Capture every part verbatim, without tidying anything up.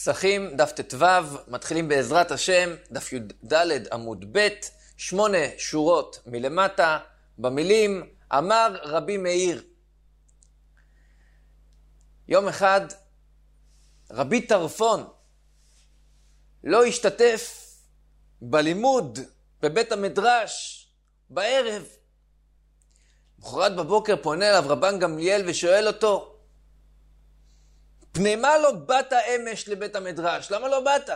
פסחים, דף ט"ו, מתחילים בעזרת השם, דף י"ד עמוד ב', שמונה שורות מלמטה, במילים, אמר רבי מאיר. יום אחד, רבי טרפון לא השתתף בלימוד בבית המדרש בערב. מחרת בבוקר פונה אליו רבן גמליאל ושואל אותו, פני מה לא באת אמש לבית המדרש? למה לא באת?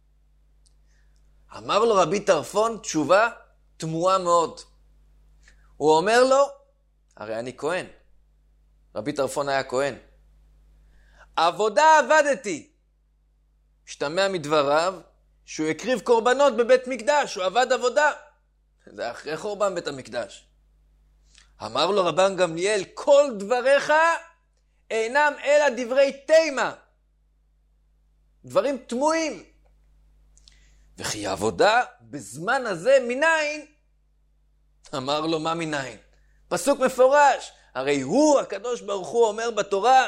אמר לו רבי טרפון תשובה תמוהה מאוד. הוא אומר לו, הרי אני כהן. רבי טרפון היה כהן. עבודה עבדתי. משתמע מדבריו שהוא הקריב קורבנות בבית מקדש, הוא עבד עבודה. זה אחרי חורבן בית המקדש. אמר לו רבן גמליאל, כל דבריך אינם אלא דברי תימה. דברים תמוהים. וכי עבודה בזמן הזה מניין? אמר לו, מה מניין? פסוק מפורש. הרי הוא, הקדוש ברוך הוא, אומר בתורה,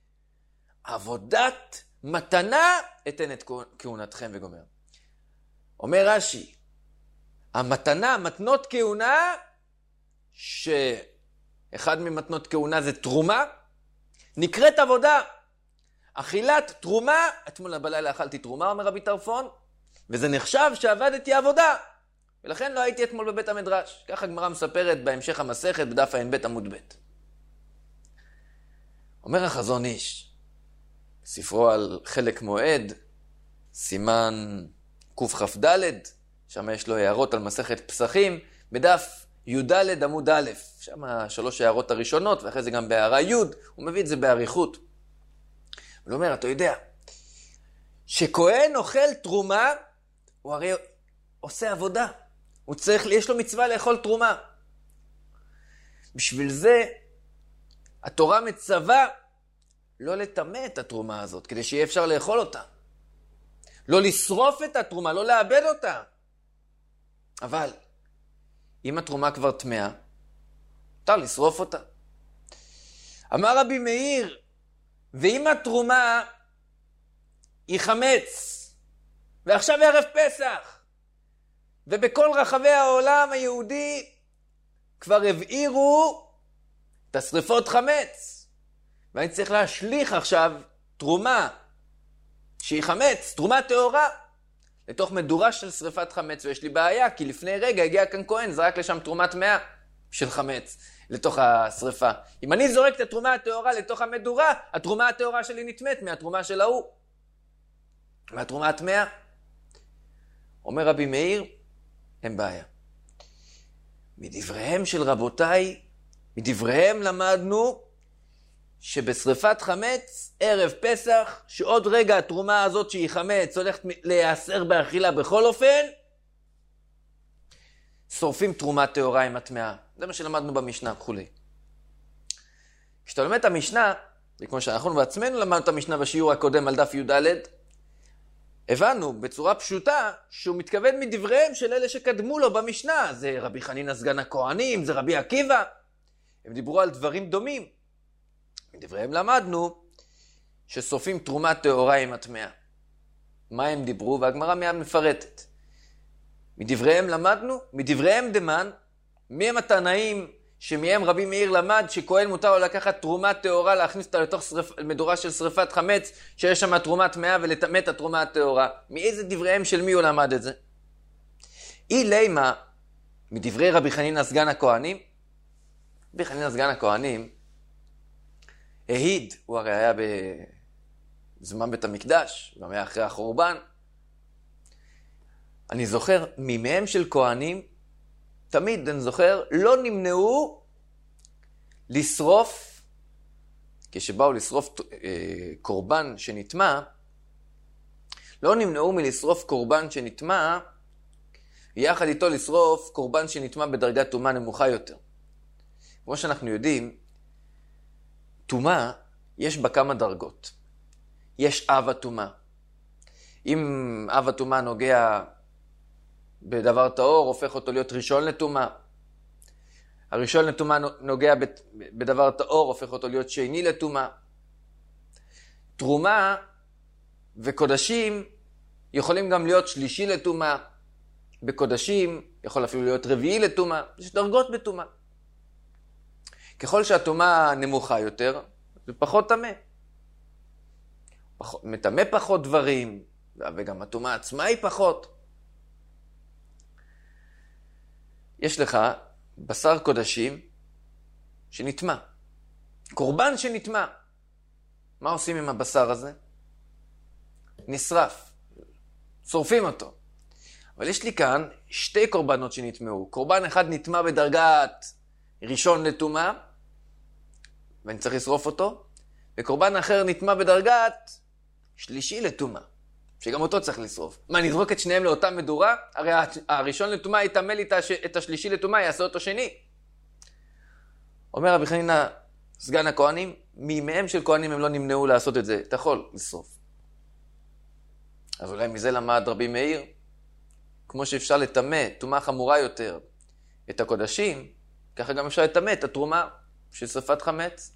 עבודת מתנה אתן את כהונתכם וגומר. אומר רש"י, המתנה, מתנות כהונה, שאחד ממתנות כהונה זה תרומה, נקראת עבודה. אכילת תרומה, אתמול בלילה אכלתי תרומה, אומר רבי טרפון, וזה נחשב שעבדתי עבודה. ולכן לא הייתי אתמול בבית המדרש. ככה הגמרא מספרת בהמשך המסכת בדף ע"ב עמוד ב'. אומר החזון איש, ספרו על חלק מועד, סימן קכ"ד, שם יש לו הערות על מסכת פסחים, בדף י"ד עמוד א', שם שלוש הערות הראשונות, ואחרי זה גם בהערה י', הוא מביא את זה בעריכות. הוא אומר, אתה יודע, שכהן אוכל תרומה, הוא הרי עושה עבודה. הוא צריך, יש לו מצווה לאכול תרומה. בשביל זה, התורה מצווה לא לטמא את התרומה הזאת, כדי שיהיה אפשר לאכול אותה. לא לשרוף את התרומה, לא לאבד אותה. אבל, אם התרומה כבר טמאה, מותר לשרוף אותה. אמר רבי מאיר, ואם התרומה היא חמץ, ועכשיו ערב פסח, ובכל רחבי העולם היהודי כבר הבעירו את השריפות חמץ, ואני צריך להשליך עכשיו תרומה שהיא חמץ, תרומה טהורה, לתוך מדורה של שריפת חמץ, ויש לי בעיה, כי לפני רגע הגיע כאן כהן, זרק לשם תרומה טמאה של חמץ לתוך השריפה. אם אני זורק את התרומה הטהורה לתוך המדורה, התרומה הטהורה שלי נטמאת מהתרומה של ההוא. מהתרומה הטמאה. אומר רבי מאיר, אין בעיה. מדבריהם של רבותיי, מדבריהם למדנו שבשריפת חמץ, ערב פסח, שעוד רגע התרומה הזאת שהיא חמץ הולכת להיאסר באכילה בכל אופן, שורפים תרומה טהורה עם הטמאה. זה מה שלמדנו במשנה, כולי. כשאתה לומד את המשנה, וכמו שאנחנו בעצמנו למדנו את המשנה בשיעור הקודם על דף י"ד, הבנו בצורה פשוטה שהוא מתכוון מדבריהם של אלה שקדמו לו במשנה. זה רבי חנינא סגן הכהנים, זה רבי עקיבא. הם דיברו על דברים דומים. מדבריהם למדנו ששורפים תרומה טהורה עם הטמאה. מה הם דיברו? והגמרא מיד מפרטת. מדבריהם למדנו, מדבריהם דמן, מי הם התנאים שמהם רבי מאיר למד שכהן מותר לו לקחת תרומה טהורה, להכניס אותה לתוך שריפ, מדורה של שריפת חמץ, שיש שם תרומה טמאה ולטמא את התרומה הטהורה. מאיזה דבריהם של מי הוא למד את זה? אי לימה, מדברי רבי חנינא סגן הכהנים, רבי חנינא סגן הכהנים, העיד, הוא הרי היה בזמן בית המקדש, גם היה אחרי החורבן. אני זוכר, מימיהם של כהנים, תמיד אני זוכר, לא נמנעו לשרוף, כשבאו לשרוף אה, קורבן שנטמא, לא נמנעו מלשרוף קורבן שנטמא, יחד איתו לשרוף קורבן שנטמא בדרגת טומאה נמוכה יותר. כמו שאנחנו יודעים, טומאה, יש בה כמה דרגות. יש אב הטומאה. אם אב הטומאה נוגע בדבר טהור, הופך אותו להיות ראשון לטומאה. הראשון לטומאה נוגע בדבר טהור, הופך אותו להיות שני לטומאה. תרומה וקודשים יכולים גם להיות שלישי לטומאה. בקודשים יכול אפילו להיות רביעי לטומאה. יש דרגות בטומאה. ככל שהטומאה נמוכה יותר, זה פחות טמא. מטמא פחות דברים, וגם הטומאה עצמה היא פחות. יש לך בשר קודשים שנטמא. קורבן שנטמא. מה עושים עם הבשר הזה? נשרף. שורפים אותו. אבל יש לי כאן שתי קורבנות שנטמאו. קורבן אחד נטמא בדרגת ראשון לטומאה, ואני צריך לשרוף אותו, וקורבן אחר נטמא בדרגת שלישי לטומאה, שגם אותו צריך לשרוף. מה, נזרוק את שניהם לאותה מדורה? הרי הראשון לטומאה יטמא לי את השלישי לטומאה, יעשה אותו שני. אומר רבי חנינא, סגן הכהנים, מימיהם של כהנים הם לא נמנעו לעשות את זה. אתה יכול לשרוף. אז אולי מזה למד רבי מאיר, כמו שאפשר לטמא, טומאה חמורה יותר, את הקודשים, ככה גם אפשר לטמא את התרומה של שרפת חמץ.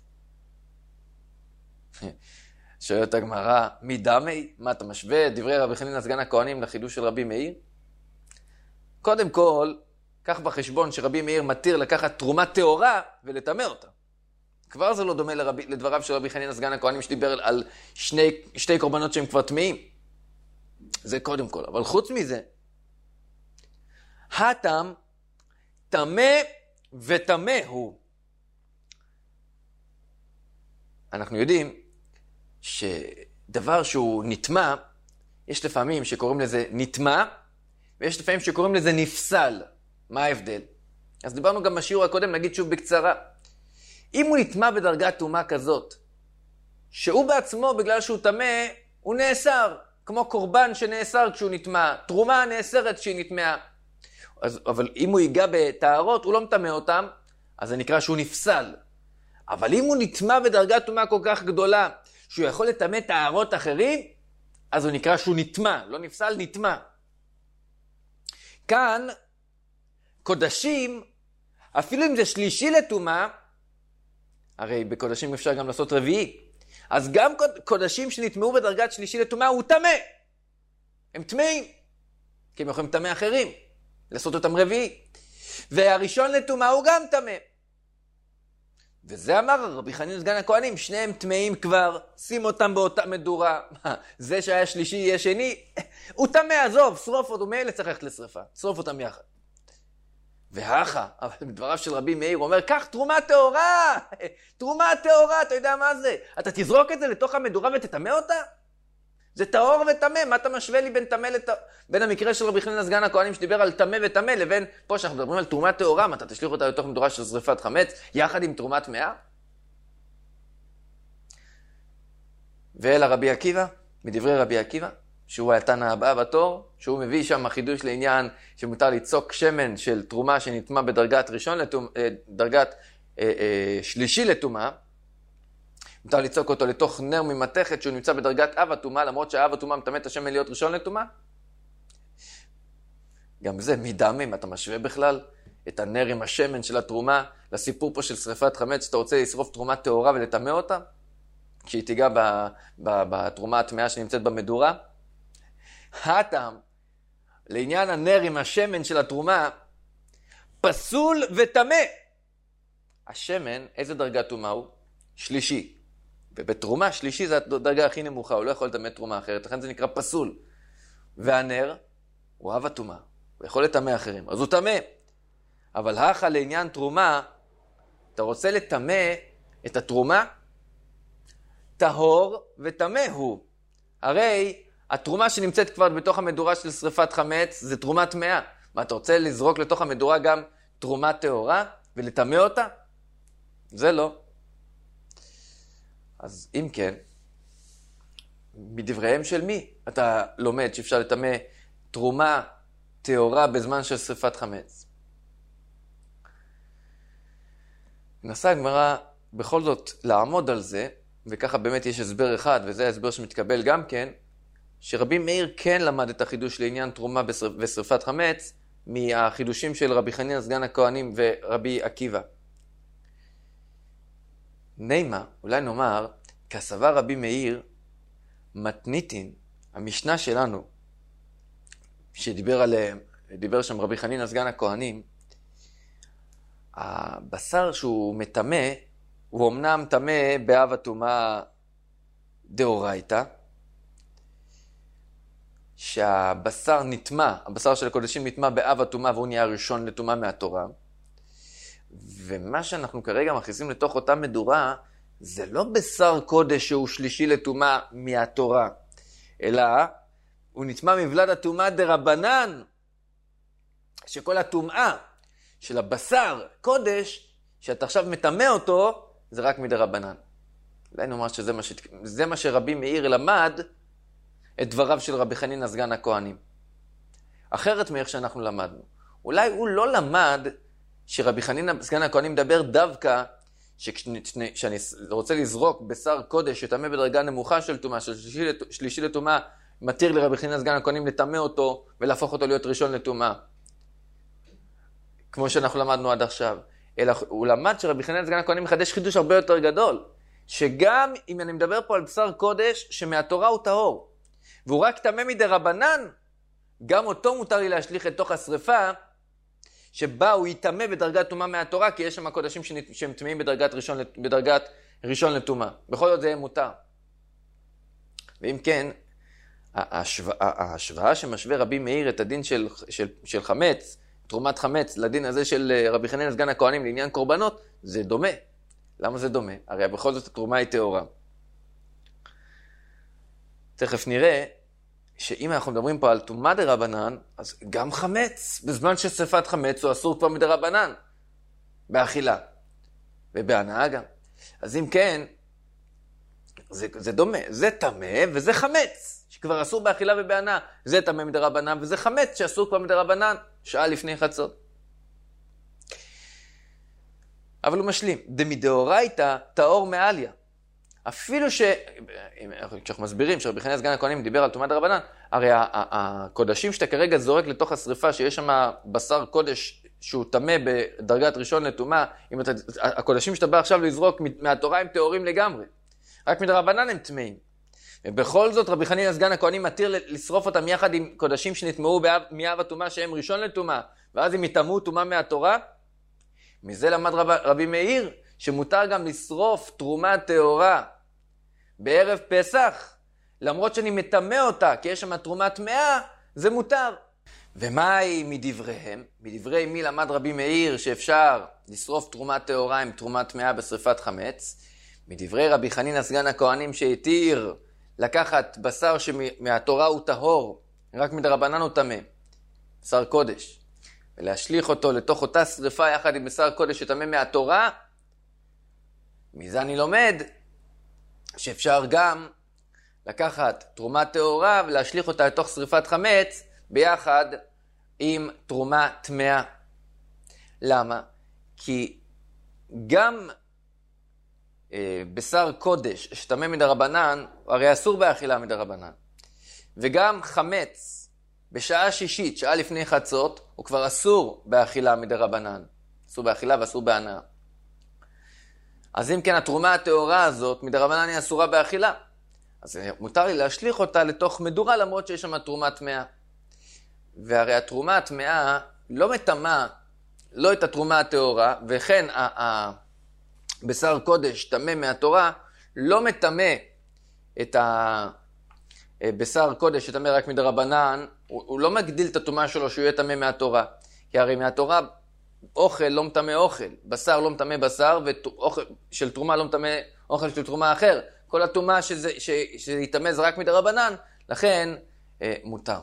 שואלת הגמרא, מי דמי? מה אתה משווה? דברי רבי חנינא סגן הכהנים לחידוש של רבי מאיר? קודם כל, קח בחשבון שרבי מאיר מתיר לקחת תרומה טהורה ולטמא אותה. כבר זה לא דומה לרבי, לדבריו של רבי חנינא סגן הכהנים שדיבר על שני, שתי קורבנות שהם כבר טמאים. זה קודם כל. אבל חוץ מזה, הטם טמא וטמא הוא. אנחנו יודעים שדבר שהוא נטמא, יש לפעמים שקוראים לזה נטמא, ויש לפעמים שקוראים לזה נפסל. מה ההבדל? אז דיברנו גם בשיעור הקודם, נגיד שוב בקצרה. אם הוא נטמא בדרגת טומאה כזאת, שהוא בעצמו בגלל שהוא טמא, הוא נאסר, כמו קורבן שנאסר כשהוא נטמא, תרומה נאסרת כשהיא נטמאה. אז, אבל אם הוא ייגע בטהרות, הוא לא מטמא אותם, אז זה נקרא שהוא נפסל. אבל אם הוא נטמא בדרגת טומאה כל כך גדולה, שהוא יכול לטמא טהרות אחרים, אז הוא נקרא שהוא נטמא, לא נפסל, נטמא. כאן, קודשים, אפילו אם זה שלישי לטומאה, הרי בקודשים אפשר גם לעשות רביעי, אז גם קודשים שנטמאו בדרגת שלישי לטומאה, הוא טמא. הם טמאים, כי הם יכולים לטמא אחרים, לעשות אותם רביעי. והראשון לטומאה הוא גם טמא. וזה אמר רבי חנינא סגן הכהנים, שניהם טמאים כבר, שים אותם באותה מדורה. זה שהיה שלישי יהיה שני, הוא טמא, עזוב, שרוף אותו, מאלה צריך ללכת לשרפה, שרוף אותם יחד. והכה, אבל בדבריו של רבי מאיר, הוא אומר, קח תרומה טהורה, תרומה טהורה, אתה יודע מה זה? אתה תזרוק את זה לתוך המדורה ותטמא אותה? זה טהור וטמא, מה אתה משווה לי בין טמא לטהור? בין המקרה של רבי חנינא סגן הכהנים שדיבר על טמא וטמא, לבין פה שאנחנו מדברים על תרומה טהורה, מה אתה תשליך אותה לתוך מדורה של שריפת חמץ, יחד עם תרומה טמאה? ואל הרבי עקיבא, מדברי רבי עקיבא, שהוא התנא הבא בתור, שהוא מביא שם חידוש לעניין שמותר ליצוק שמן של תרומה שנטמא בדרגת ראשון לטומאה, דרגת אה, אה, שלישי לטומאה, מותר ליצוק אותו לתוך נר ממתכת שהוא נמצא בדרגת אב הטומאה, למרות שהאב הטומאה מטמא את השמן להיות ראשון לטומאה. גם זה מדמים, אתה משווה בכלל את הנר עם השמן של התרומה לסיפור פה של שריפת חמץ, שאתה רוצה לשרוף תרומה טהורה ולטמא אותה, כשהיא תיגע בתרומה הטמאה שנמצאת במדורה. הטעם, לעניין הנר עם השמן של התרומה, פסול וטמא. השמן, איזה דרגת טומאה הוא? שלישי. ובתרומה שלישי זה הדרגה הכי נמוכה, הוא לא יכול לטמא תרומה אחרת, לכן זה נקרא פסול. והנר, הוא אב הטומאה, הוא יכול לטמא אחרים, אז הוא טמא. אבל הכה לעניין תרומה, אתה רוצה לטמא את התרומה? טהור וטמא הוא. הרי התרומה שנמצאת כבר בתוך המדורה של שריפת חמץ, זה תרומה טמאה. מה, אתה רוצה לזרוק לתוך המדורה גם תרומה טהורה ולטמא אותה? זה לא. אז אם כן, מדבריהם של מי אתה לומד שאפשר לטמא תרומה טהורה בזמן של שריפת חמץ? נסה הגמרא בכל זאת לעמוד על זה, וככה באמת יש הסבר אחד, וזה ההסבר שמתקבל גם כן, שרבי מאיר כן למד את החידוש לעניין תרומה ושריפת חמץ, מהחידושים של רבי חנינא סגן הכהנים ורבי עקיבא. נימה, אולי נאמר, כסבר רבי מאיר, מתניתין המשנה שלנו, שדיבר עליהם, דיבר שם רבי חנינא סגן הכהנים, הבשר שהוא מטמא, הוא אמנם טמא באב הטומאה דאורייתא, שהבשר נטמא, הבשר של הקודשים נטמא באב הטומאה והוא נהיה ראשון לטומאה מהתורה. ומה שאנחנו כרגע מכניסים לתוך אותה מדורה, זה לא בשר קודש שהוא שלישי לטומאה מהתורה, אלא הוא נטמא מבלד הטומאה דרבנן, שכל הטומאה של הבשר קודש, שאתה עכשיו מטמא אותו, זה רק מדרבנן. אולי נאמר שזה מה, ש... זה מה שרבי מאיר למד את דבריו של רבי חנינא סגן הכהנים. אחרת מאיך שאנחנו למדנו. אולי הוא לא למד שרבי חנינא סגן הכהנים מדבר דווקא שכשאני רוצה לזרוק בשר קודש שטמא בדרגה נמוכה של טומאה, של שלישי, לת... שלישי לטומאה, מתיר לרבי חנינא סגן הכהנים לטמא אותו ולהפוך אותו להיות ראשון לטומאה. כמו שאנחנו למדנו עד עכשיו. אלא הוא למד שרבי חנינא סגן הכהנים מחדש חידוש הרבה יותר גדול. שגם אם אני מדבר פה על בשר קודש שמהתורה הוא טהור, והוא רק טמא מדרבנן, גם אותו מותר לי להשליך לתוך השריפה, שבה הוא יטמא בדרגת טומאה מהתורה, כי יש שם קודשים שהם טמאים בדרגת ראשון, בדרגת ראשון לטומאה. בכל זאת זה יהיה מותר. ואם כן, ההשוואה, ההשוואה שמשווה רבי מאיר את הדין של, של, של חמץ, תרומת חמץ, לדין הזה של רבי חנינא סגן הכהנים לעניין קורבנות, זה דומה. למה זה דומה? הרי בכל זאת התרומה היא טהורה. תכף נראה שאם אנחנו מדברים פה על טומאה דרבנן, אז גם חמץ, בזמן ששרפת חמץ הוא אסור כבר מדרבנן, באכילה, ובהנאה גם. אז אם כן, זה, זה דומה, זה טמא וזה חמץ, שכבר אסור באכילה ובהנאה. זה טמא מדרבנן וזה חמץ שאסור כבר מדרבנן, שעה לפני חצות. אבל הוא משלים, דמדאורייתא טהור מעליא. אפילו ש... כשאנחנו מסבירים שרבי חנינא סגן הכהנים דיבר על טומאה דרבנן, הרי הקודשים שאתה כרגע זורק לתוך השריפה, שיש שם בשר קודש שהוא טמא בדרגת ראשון לטומאה, אם אתה... הקודשים שאתה בא עכשיו לזרוק מהתורה הם טהורים לגמרי. רק מדרבנן הם טמאים. ובכל זאת רבי חנינא סגן הכהנים מתיר לשרוף אותם יחד עם קודשים שנטמאו מאב הטומאה שהם ראשון לטומאה, ואז הם יטמאו טומאה מהתורה. מזה למד רב, רבי מאיר שמותר גם לשרוף תרומה טהורה בערב פסח, למרות שאני מטמא אותה, כי יש שם תרומה טמאה, זה מותר. ומהי מדבריהם? מדברי מי למד רבי מאיר שאפשר לשרוף תרומה טהורה עם תרומה טמאה בשריפת חמץ? מדברי רבי חנינא סגן הכהנים שהתיר לקחת בשר שמהתורה הוא טהור, רק מדרבנן הוא טמא, בשר קודש, ולהשליך אותו לתוך אותה שריפה יחד עם בשר קודש שטמא מהתורה. מזה אני לומד שאפשר גם לקחת תרומה טהורה ולהשליך אותה לתוך שריפת חמץ ביחד עם תרומה טמאה. למה? כי גם אה, בשר קודש שטמא מדרבנן, הרי אסור באכילה מדרבנן, וגם חמץ בשעה שישית, שעה לפני חצות, הוא כבר אסור באכילה מדרבנן. אסור באכילה ואסור בהנאה. אז אם כן, התרומה הטהורה הזאת, מדרבנן היא אסורה באכילה. אז מותר לי להשליך אותה לתוך מדורה, למרות שיש שם תרומה טמאה. והרי התרומה הטמאה לא מטמאה, לא את התרומה הטהורה, וכן הבשר קודש טמא מהתורה, לא מטמא את הבשר קודש שטמא רק מדרבנן, הוא, הוא לא מגדיל את הטומאה שלו שהוא יהיה טמא מהתורה. כי הרי מהתורה אוכל לא מטמא אוכל, בשר לא מטמא בשר, ואוכל של תרומה לא מטמא אוכל של תרומה אחר. כל הטומאה שזה, שזה יטמא זה רק מדרבנן, לכן אה, מותר.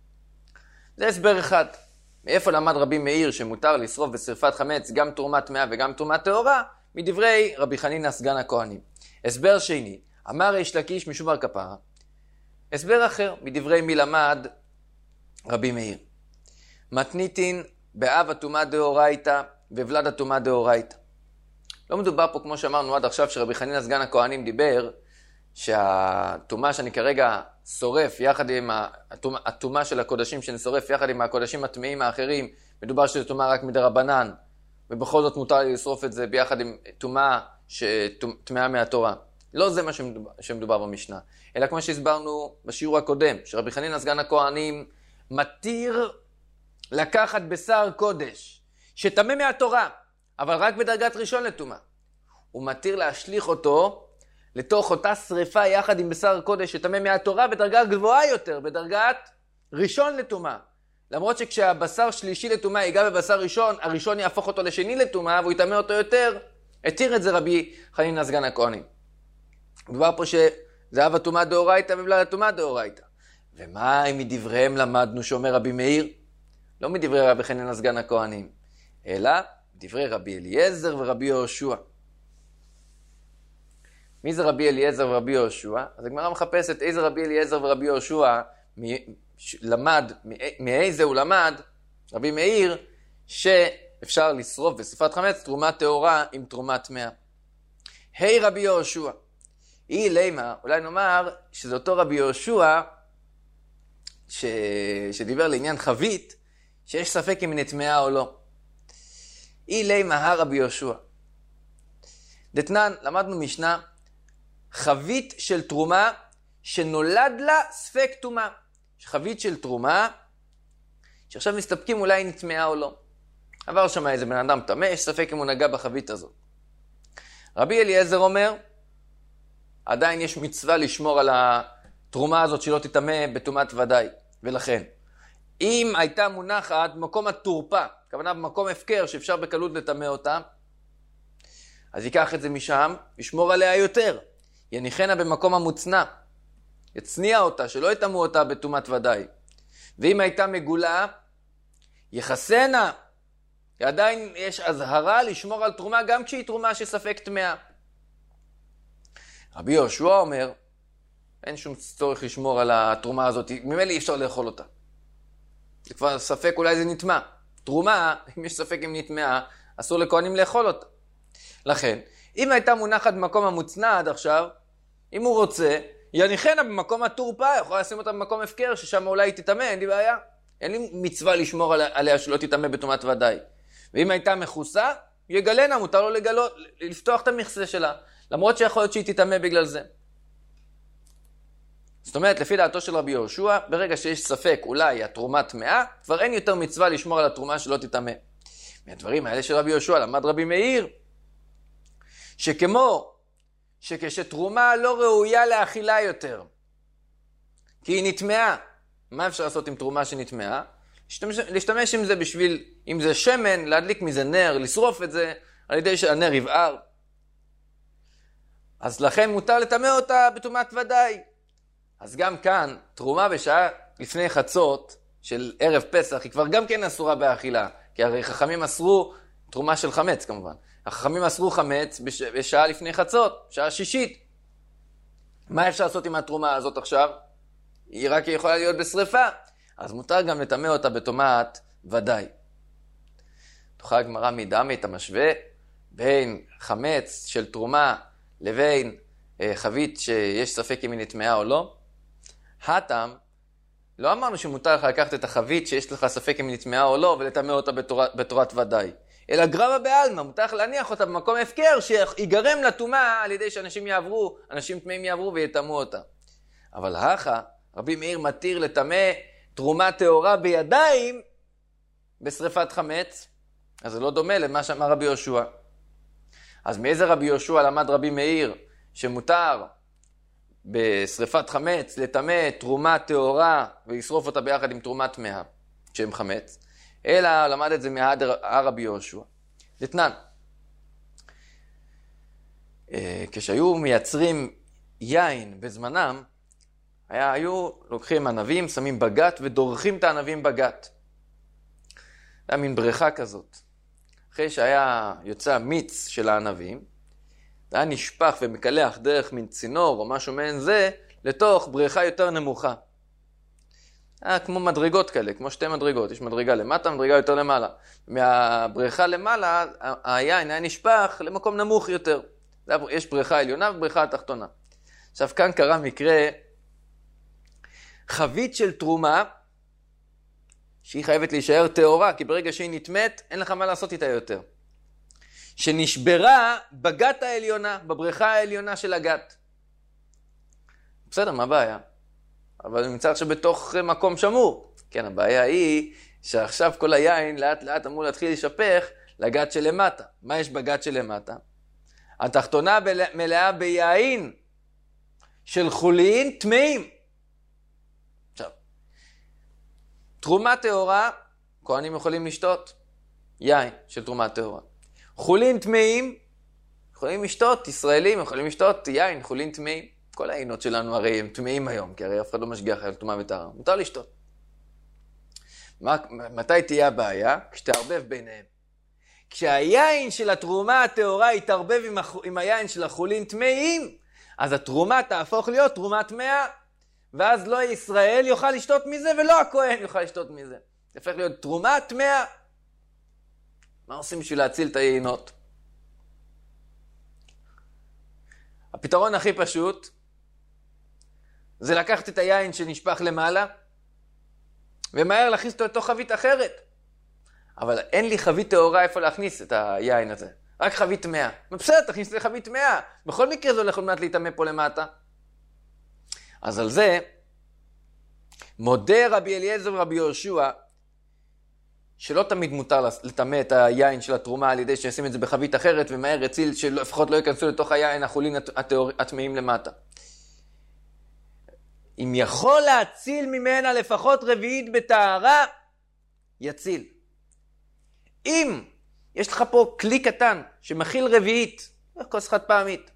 זה הסבר אחד. מאיפה למד רבי מאיר שמותר לשרוף בשריפת חמץ גם תרומה טמאה וגם תרומה טהורה? מדברי רבי חנינא סגן הכהנים. הסבר שני, אמר ריש לקיש משום בר כפרה. הסבר אחר, מדברי מי למד רבי מאיר. מתניתין באב הטומאה דאורייתא ובלד הטומאה דאורייתא. לא מדובר פה, כמו שאמרנו עד עכשיו, שרבי חנינא סגן הכהנים דיבר, שהטומאה שאני כרגע שורף יחד עם הטומאה של הקודשים שאני שורף יחד עם הקודשים הטמאים האחרים, מדובר שזה טומאה רק מדרבנן, ובכל זאת מותר לי לשרוף את זה ביחד עם טומאה שטמאה מהתורה. לא זה מה שמדובר, שמדובר במשנה. אלא כמו שהסברנו בשיעור הקודם, שרבי חנינא סגן הכהנים מתיר לקחת בשר קודש, שטמא מהתורה, אבל רק בדרגת ראשון לטומאה. הוא מתיר להשליך אותו לתוך אותה שריפה יחד עם בשר קודש שטמא מהתורה בדרגה גבוהה יותר, בדרגת ראשון לטומאה. למרות שכשהבשר שלישי לטומאה ייגע בבשר ראשון, הראשון יהפוך אותו לשני לטומאה והוא יטמא אותו יותר. התיר את זה רבי חנינא סגן הכהנים. מדובר פה שזה אב הטומאה דאורייתא ובלע הטומאה דאורייתא. ומה אם מדבריהם למדנו שאומר רבי מאיר? לא מדברי רבי חנינא סגן הכהנים, אלא דברי רבי אליעזר ורבי יהושע. מי זה רבי אליעזר ורבי יהושע? אז הגמרא מחפשת איזה רבי אליעזר ורבי יהושע למד, מאיזה הוא למד, רבי מאיר, שאפשר לשרוף בשרפת חמץ תרומה טהורה עם תרומה טמאה. היי רבי יהושע, אי לימה, אולי נאמר שזה אותו רבי יהושע ש... שדיבר לעניין חבית, שיש ספק אם היא נטמאה או לא. אי לימה רבי יהושע. דתנן, למדנו משנה, חבית של תרומה שנולד לה ספק טומאה. חבית של תרומה שעכשיו מסתפקים אולי היא נטמאה או לא. עבר שם איזה בן אדם טמא, יש ספק אם הוא נגע בחבית הזאת. רבי אליעזר אומר, עדיין יש מצווה לשמור על התרומה הזאת שלא תטמא בטומאת ודאי. ולכן, אם הייתה מונחת במקום התורפה, הכוונה במקום הפקר שאפשר בקלות לטמא אותה, אז ייקח את זה משם, ישמור עליה יותר. יניחנה במקום המוצנע. יצניע אותה, שלא יטמאו אותה בטומאת ודאי. ואם הייתה מגולה, יחסנה. עדיין יש הזהרה לשמור על תרומה, גם כשהיא תרומה שספק טמאה. רבי יהושע אומר, אין שום צורך לשמור על התרומה הזאת, ממילא אי אפשר לאכול אותה. זה כבר ספק, אולי זה נטמא. תרומה, אם יש ספק אם נטמאה, אסור לכהנים לאכול אותה. לכן, אם הייתה מונחת במקום המוצנע עד עכשיו, אם הוא רוצה, יניחנה במקום התורפה, יכול לשים אותה במקום הפקר, ששם אולי היא תטמא, אין לי בעיה. אין לי מצווה לשמור עליה שלא תטמא בטומאת ודאי. ואם הייתה מכוסה, יגלנה, מותר לו לגלות, לפתוח את המכסה שלה. למרות שיכול להיות שהיא תטמא בגלל זה. זאת אומרת, לפי דעתו של רבי יהושע, ברגע שיש ספק אולי התרומה טמאה, כבר אין יותר מצווה לשמור על התרומה שלא תטמא. מהדברים האלה של רבי יהושע למד רבי מאיר, שכמו שכשתרומה לא ראויה לאכילה יותר, כי היא נטמאה, מה אפשר לעשות עם תרומה שנטמאה? להשתמש, להשתמש עם זה בשביל, אם זה שמן, להדליק מזה נר, לשרוף את זה, על ידי שהנר יבער. אז לכן מותר לטמא אותה בטומאת ודאי. אז גם כאן, תרומה בשעה לפני חצות של ערב פסח, היא כבר גם כן אסורה באכילה, כי הרי חכמים אסרו תרומה של חמץ כמובן. החכמים אסרו חמץ בש... בשעה לפני חצות, שעה שישית. מה אפשר לעשות עם התרומה הזאת עכשיו? היא רק יכולה להיות בשריפה. אז מותר גם לטמא אותה בטומאת ודאי. תוכל הגמרא מדמי את המשווה בין חמץ של תרומה לבין אה, חבית שיש ספק אם היא נטמאה או לא. הטעם, לא אמרנו שמותר לך לקחת את החבית שיש לך ספק אם היא נטמאה או לא ולטמא אותה בתורת, בתורת ודאי. אלא גרבה בעלמא, מותר לך להניח אותה במקום הפקר שיגרם לטומאה על ידי שאנשים יעברו, אנשים טמאים יעברו ויטמאו אותה. אבל האחה, רבי מאיר מתיר לטמא תרומה טהורה בידיים בשריפת חמץ, אז זה לא דומה למה שאמר רבי יהושע. אז מאיזה רבי יהושע למד רבי מאיר שמותר בשריפת חמץ לטמא תרומה טהורה ולשרוף אותה ביחד עם תרומה טמאה שהם חמץ, אלא למד את זה מהרבי יהושע. דתנן, כשהיו מייצרים יין בזמנם, היה, היו לוקחים ענבים, שמים בגת ודורכים את הענבים בגת. זה היה מין בריכה כזאת. אחרי שהיה יוצא מיץ של הענבים, זה היה נשפך ומקלח דרך מין צינור או משהו מעין זה, לתוך בריכה יותר נמוכה. היה כמו מדרגות כאלה, כמו שתי מדרגות. יש מדרגה למטה, מדרגה יותר למעלה. מהבריכה למעלה, היין היה נשפך למקום נמוך יותר. יש בריכה עליונה ובריכה התחתונה. עכשיו כאן קרה מקרה, חבית של תרומה, שהיא חייבת להישאר טהורה, כי ברגע שהיא נטמאת, אין לך מה לעשות איתה יותר. שנשברה בגת העליונה, בבריכה העליונה של הגת. בסדר, מה הבעיה? אבל הוא נמצא עכשיו בתוך מקום שמור. כן, הבעיה היא שעכשיו כל היין לאט לאט אמור להתחיל לשפך לגת שלמטה. מה יש בגת שלמטה? התחתונה מלאה ביין של חולין טמאים. עכשיו, תרומה טהורה, כהנים יכולים לשתות יין של תרומה טהורה. חולין טמאים, יכולים לשתות, ישראלים יכולים לשתות יין, חולין טמאים. כל העינות שלנו הרי הם טמאים היום, כי הרי אף אחד לא משגיח על טומאה וטהרה. מותר לשתות. מה, מתי תהיה הבעיה? כשתערבב ביניהם. כשהיין של התרומה הטהורה יתערבב עם, הח... עם היין של החולין טמאים, אז התרומה תהפוך להיות תרומה טמאה, ואז לא ישראל יוכל לשתות מזה, ולא הכהן יוכל לשתות מזה. זה הופך להיות תרומה טמאה. מה עושים בשביל להציל את היינות? הפתרון הכי פשוט, זה לקחת את היין שנשפך למעלה, ומהר להכניס אותו לתוך חבית אחרת. אבל אין לי חבית טהורה איפה להכניס את היין הזה. רק חבית טמאה. בסדר, תכניס את זה לחבית טמאה. בכל מקרה זה הולך על מנת להתאמה פה למטה. אז על זה, מודה רבי אליעזר ורבי יהושע, שלא תמיד מותר לטמא את היין של התרומה על ידי שישים את זה בחבית אחרת, ומהר יציל שלפחות לא ייכנסו לתוך היין החולין הטמאים למטה. אם יכול להציל ממנה לפחות רביעית בטהרה, יציל. אם יש לך פה כלי קטן שמכיל רביעית, כוס חד פעמית,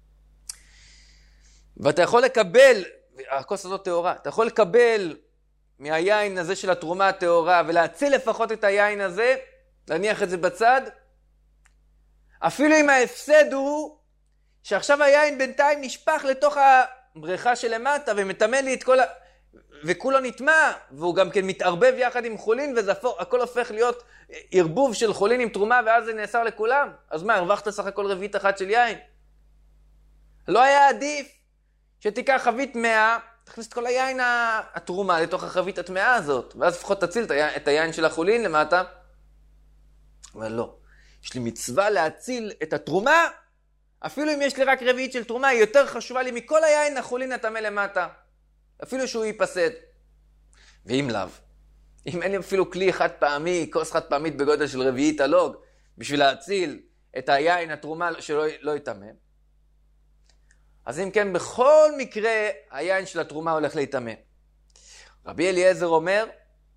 ואתה יכול לקבל, הכוס הזאת טהורה, אתה יכול לקבל מהיין הזה של התרומה הטהורה ולהציל לפחות את היין הזה, להניח את זה בצד, אפילו אם ההפסד הוא שעכשיו היין בינתיים נשפך לתוך הבריכה שלמטה ומטמא לי את כל ה... וכולו נטמע, והוא גם כן מתערבב יחד עם חולין, והכל הופך להיות ערבוב של חולין עם תרומה, ואז זה נאסר לכולם. אז מה, הרווחת סך הכל רביעית אחת של יין? לא היה עדיף שתיקח חבית מאה, תכניס את כל היין התרומה לתוך החבית התמאה הזאת, ואז לפחות תציל את היין של החולין למטה. אבל לא, יש לי מצווה להציל את התרומה, אפילו אם יש לי רק רביעית של תרומה, היא יותר חשובה לי מכל היין החולין הטמא למטה. אפילו שהוא ייפסד. ואם לאו, אם אין לי אפילו כלי חד פעמי, כוס חד פעמית בגודל של רביעית הלוג, בשביל להציל את היין התרומה שלא לא יטמא, אז אם כן, בכל מקרה, היין של התרומה הולך להיטמא. רבי אליעזר אומר,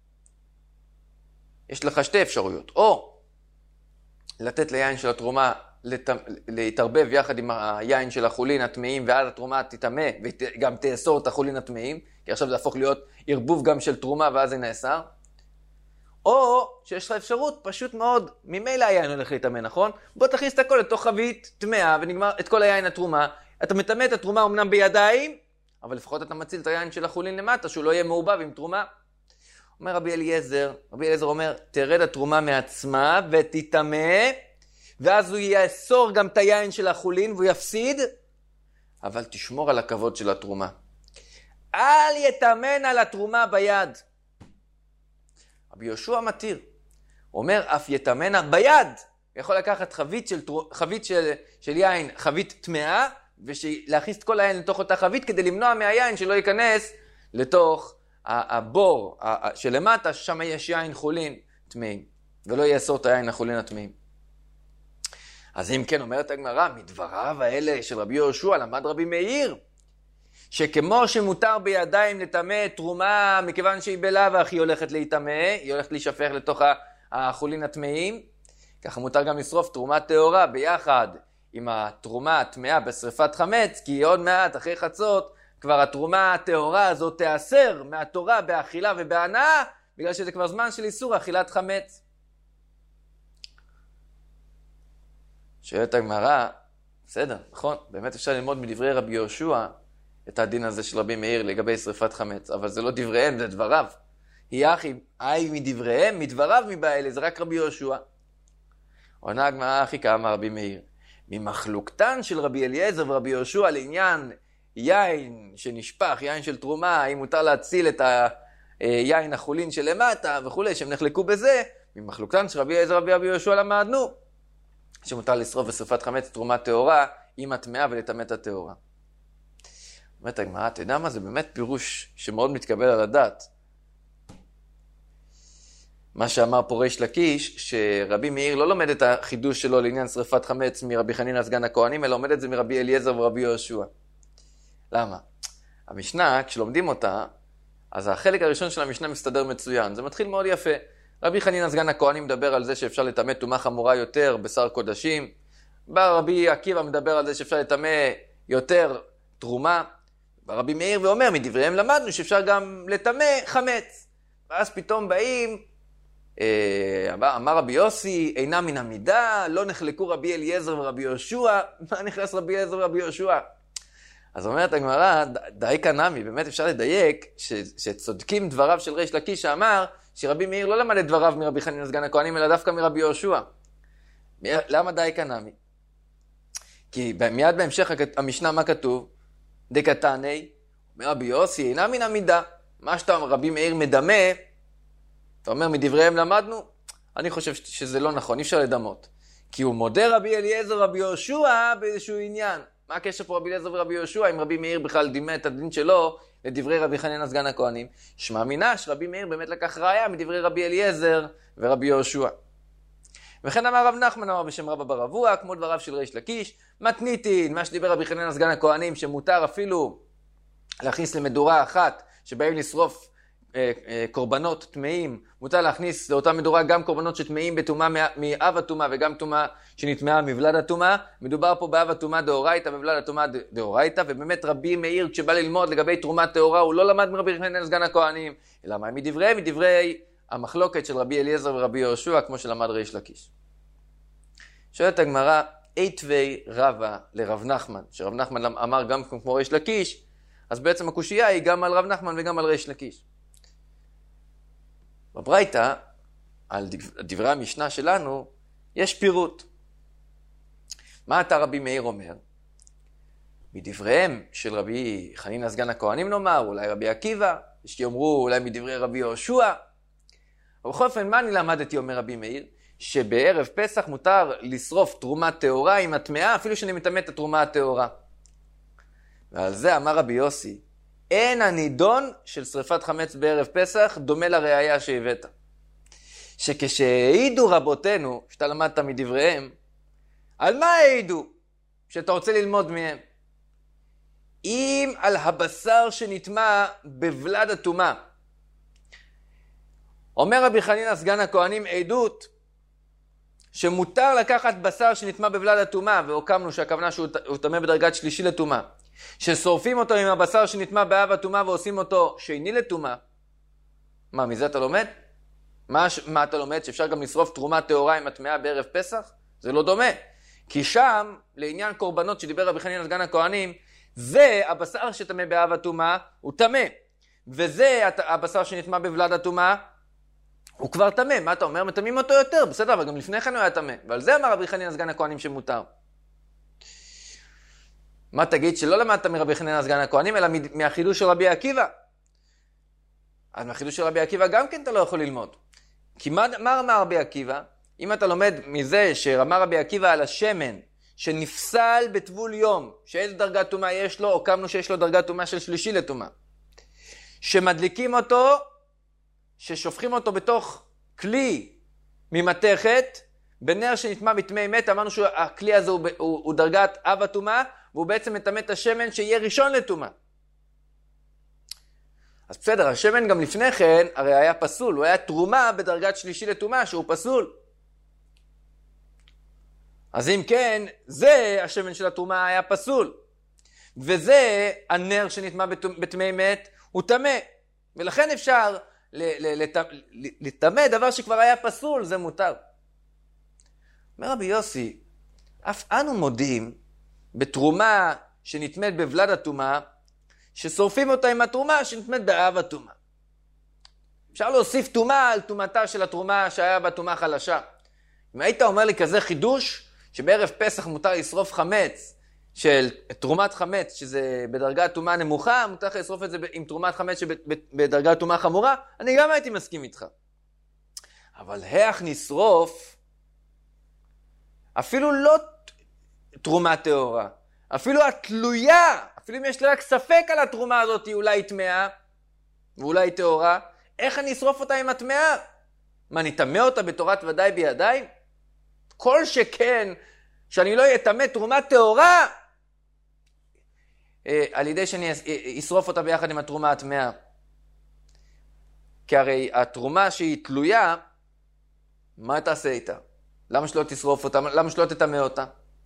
יש לך שתי אפשרויות. או לתת ליין של התרומה להתערבב יחד עם היין של החולין הטמאים, ואז התרומה תטמא וגם תאסור את החולין הטמאים, כי עכשיו זה הפוך להיות ערבוב גם של תרומה ואז זה נאסר. או שיש לך אפשרות פשוט מאוד, ממילא היין הולך להיטמא, נכון? בוא תכניס את הכל לתוך חבית טמאה ונגמר את כל היין התרומה. אתה מטמא את התרומה אמנם בידיים, אבל לפחות אתה מציל את היין של החולין למטה, שהוא לא יהיה מעובב עם תרומה. אומר רבי אליעזר, רבי אליעזר אומר, תרד התרומה מעצמה ותטמא, ואז הוא יאסור גם את היין של החולין והוא יפסיד, אבל תשמור על הכבוד של התרומה. אל יתאמן על התרומה ביד. רבי יהושע מתיר. הוא אומר, אף יתאמן ביד. יכול לקחת חבית של, חבית של, של יין, חבית טמאה, ולהכניס את כל היין לתוך אותה חבית, כדי למנוע מהיין שלא ייכנס לתוך הבור שלמטה, ששם יש יין חולין טמאים, ולא יאסור את היין החולין הטמאים. אז אם כן, אומרת הגמרא, מדבריו האלה של רבי יהושע למד רבי מאיר, שכמו שמותר בידיים לטמא תרומה, מכיוון שהיא בלאו הכי הולכת להיטמא, היא הולכת להישפך לתוך החולין הטמאים, ככה מותר גם לשרוף תרומה טהורה ביחד עם התרומה הטמאה בשריפת חמץ, כי עוד מעט אחרי חצות כבר התרומה הטהורה הזאת תאסר מהתורה באכילה ובהנאה, בגלל שזה כבר זמן של איסור אכילת חמץ. שואלת הגמרא, בסדר, נכון, באמת אפשר ללמוד מדברי רבי יהושע את הדין הזה של רבי מאיר לגבי שריפת חמץ, אבל זה לא דבריהם, זה דבריו. היא אחי, אי מדבריהם, מדבריו מבעלה, זה רק רבי יהושע. עונה הגמרא אחי כאמר רבי מאיר, ממחלוקתן של רבי אליעזר ורבי יהושע לעניין יין שנשפך, יין של תרומה, האם מותר להציל את היין החולין שלמטה וכולי, שהם נחלקו בזה, ממחלוקתן של רבי אליעזר ורבי יהושע למדנו, שמותר לשרוף בשריפת חמץ תרומה טהורה עם הטמאה ולטמא את הטהורה. אומרת הגמרא, אתה יודע מה? זה באמת פירוש שמאוד מתקבל על הדעת. מה שאמר פה ריש לקיש, שרבי מאיר לא לומד את החידוש שלו לעניין שריפת חמץ מרבי חנינא סגן הכהנים, אלא לומד את זה מרבי אליעזר ורבי יהושע. למה? המשנה, כשלומדים אותה, אז החלק הראשון של המשנה מסתדר מצוין. זה מתחיל מאוד יפה. רבי חנינא סגן הכהנים מדבר על זה שאפשר לטמא טומאה חמורה יותר בשר קודשים. בא רבי עקיבא מדבר על זה שאפשר לטמא יותר תרומה. בא רבי מאיר ואומר, מדבריהם למדנו שאפשר גם לטמא חמץ. ואז פתאום באים, אמר רבי יוסי, אינה מן המידה, לא נחלקו רבי אליעזר ורבי יהושע. מה נכנס רבי אליעזר ורבי יהושע? אז אומרת הגמרא, די קנמי, באמת אפשר לדייק ש, שצודקים דבריו של ריש לקיש שאמר שרבי מאיר לא למד את דבריו מרבי חנינא סגן הכהנים, אלא דווקא מרבי יהושע. למה די קנמי? כי מיד בהמשך המשנה מה כתוב? דקתני, אומר רבי יוסי, אינה מן המידה. מה שאתה רבי מאיר מדמה, אתה אומר מדבריהם למדנו, אני חושב שזה לא נכון, אי אפשר לדמות. כי הוא מודה רבי אליעזר ורבי יהושע באיזשהו עניין. מה הקשר פה רבי אליעזר ורבי יהושע אם רבי מאיר בכלל דימה את הדין שלו לדברי רבי חנינא סגן הכהנים? שמע מינה שרבי מאיר באמת לקח ראיה מדברי רבי אליעזר ורבי יהושע. וכן אמר רב נחמן אמר בשם רבא בר אבוה, כמו דבריו של ריש לקיש, מתניתין, מה שדיבר רבי חנינא סגן הכהנים, שמותר אפילו להכניס למדורה אחת שבאים לשרוף אה, אה, קורבנות טמאים, מותר להכניס לאותה מדורה גם קורבנות שטמאים בטומאה מאב הטומאה וגם טומאה שנטמאה מבלד הטומאה. מדובר פה באב הטומאה דאורייתא ובלד הטומאה דאורייתא, ובאמת רבי מאיר כשבא ללמוד לגבי תרומת טהורה הוא לא למד מרבי חנינא סגן הכהנים, אלא מה? מדברי מדברי המחלוקת של רבי אליעזר ורבי יהושע, כמו שלמד ריש לקיש. שואלת הגמרא, איתווי רבא לרב נחמן, שרב נחמן אמר גם כמו ריש לקיש, אז בעצם הקושייה היא גם על רב נחמן וגם על ריש לקיש. בברייתא, על דברי המשנה שלנו, יש פירוט. מה אתה רבי מאיר אומר? מדבריהם של רבי חנינא סגן הכהנים נאמר, אולי רבי עקיבא, יש שיאמרו אולי מדברי רבי יהושע. ובכל אופן, מה אני למדתי, אומר רבי מאיר? שבערב פסח מותר לשרוף תרומה טהורה עם הטמאה, אפילו שאני מטמא את התרומה הטהורה. ועל זה אמר רבי יוסי, אין הנידון של שריפת חמץ בערב פסח דומה לראיה שהבאת. שכשהעידו רבותינו, שאתה למדת מדבריהם, על מה העידו? שאתה רוצה ללמוד מהם. אם על הבשר שנטמא בבלד הטומאה. אומר רבי חנינא סגן הכהנים עדות שמותר לקחת בשר שנטמא בבלד הטומאה, והוקמנו שהכוונה שהוא טמא בדרגת שלישי לטומאה, ששורפים אותו עם הבשר שנטמא באב הטומאה ועושים אותו שני לטומאה. מה, מזה אתה לומד? מה, מה אתה לומד? שאפשר גם לשרוף תרומה טהורה עם הטמאה בערב פסח? זה לא דומה. כי שם, לעניין קורבנות שדיבר רבי חנינא סגן הכהנים, זה הבשר שטמא באב הטומאה, הוא טמא. וזה הבשר שנטמא בבלד הטומאה, הוא כבר טמא. מה אתה אומר? מטמאים אותו יותר. בסדר, אבל גם לפני כן הוא היה טמא. ועל זה אמר רבי חנינא סגן הכהנים שמותר. מה תגיד? שלא למדת מרבי חנינא סגן הכהנים, אלא מהחידוש של רבי עקיבא. אז מהחידוש של רבי עקיבא גם כן אתה לא יכול ללמוד. כי מה, מה אמר רבי עקיבא? אם אתה לומד מזה שאמר רבי עקיבא על השמן, שנפסל בטבול יום, שאיזה דרגת טומאה יש לו, או קמנו שיש לו דרגת טומאה של שלישי לטומאה. שמדליקים אותו, ששופכים אותו בתוך כלי ממתכת, בנר שנטמא בטמא מת, אמרנו שהכלי הזה הוא, הוא, הוא דרגת אב הטומאה, והוא בעצם מטמא את השמן שיהיה ראשון לטומאה. אז בסדר, השמן גם לפני כן הרי היה פסול, הוא היה תרומה בדרגת שלישי לטומאה שהוא פסול. אז אם כן, זה השמן של התרומה היה פסול. וזה הנר שנטמא בטמא מת, הוא טמא. ולכן אפשר לטמא דבר שכבר היה פסול, זה מותר. אומר רבי יוסי, אף אנו מודים בתרומה שנטמאת בבלד הטומאה, ששורפים אותה עם התרומה שנטמאת באב הטומאה. אפשר להוסיף טומאה על טומאתה של התרומה שהיה בתרומה חלשה. אם היית אומר לי כזה חידוש, שבערב פסח מותר לשרוף חמץ, של תרומת חמץ, שזה בדרגת טומאה נמוכה, מותר לשרוף את זה עם תרומת חמץ שבדרגת טומאה חמורה, אני גם הייתי מסכים איתך. אבל איך נשרוף, אפילו לא תרומה טהורה, אפילו התלויה, אפילו אם יש לי רק ספק על התרומה הזאת, אולי היא טמאה, ואולי היא טהורה, איך אני אשרוף אותה עם הטמאה? מה, אני טמא אותה בתורת ודאי בידיים? כל שכן, שאני לא יטמא תרומה טהורה, על ידי שאני אשרוף אותה ביחד עם התרומה הטמאה. כי הרי התרומה שהיא תלויה, מה תעשה איתה? למה שלא תשרוף אותה? למה שלא תטמא אותה?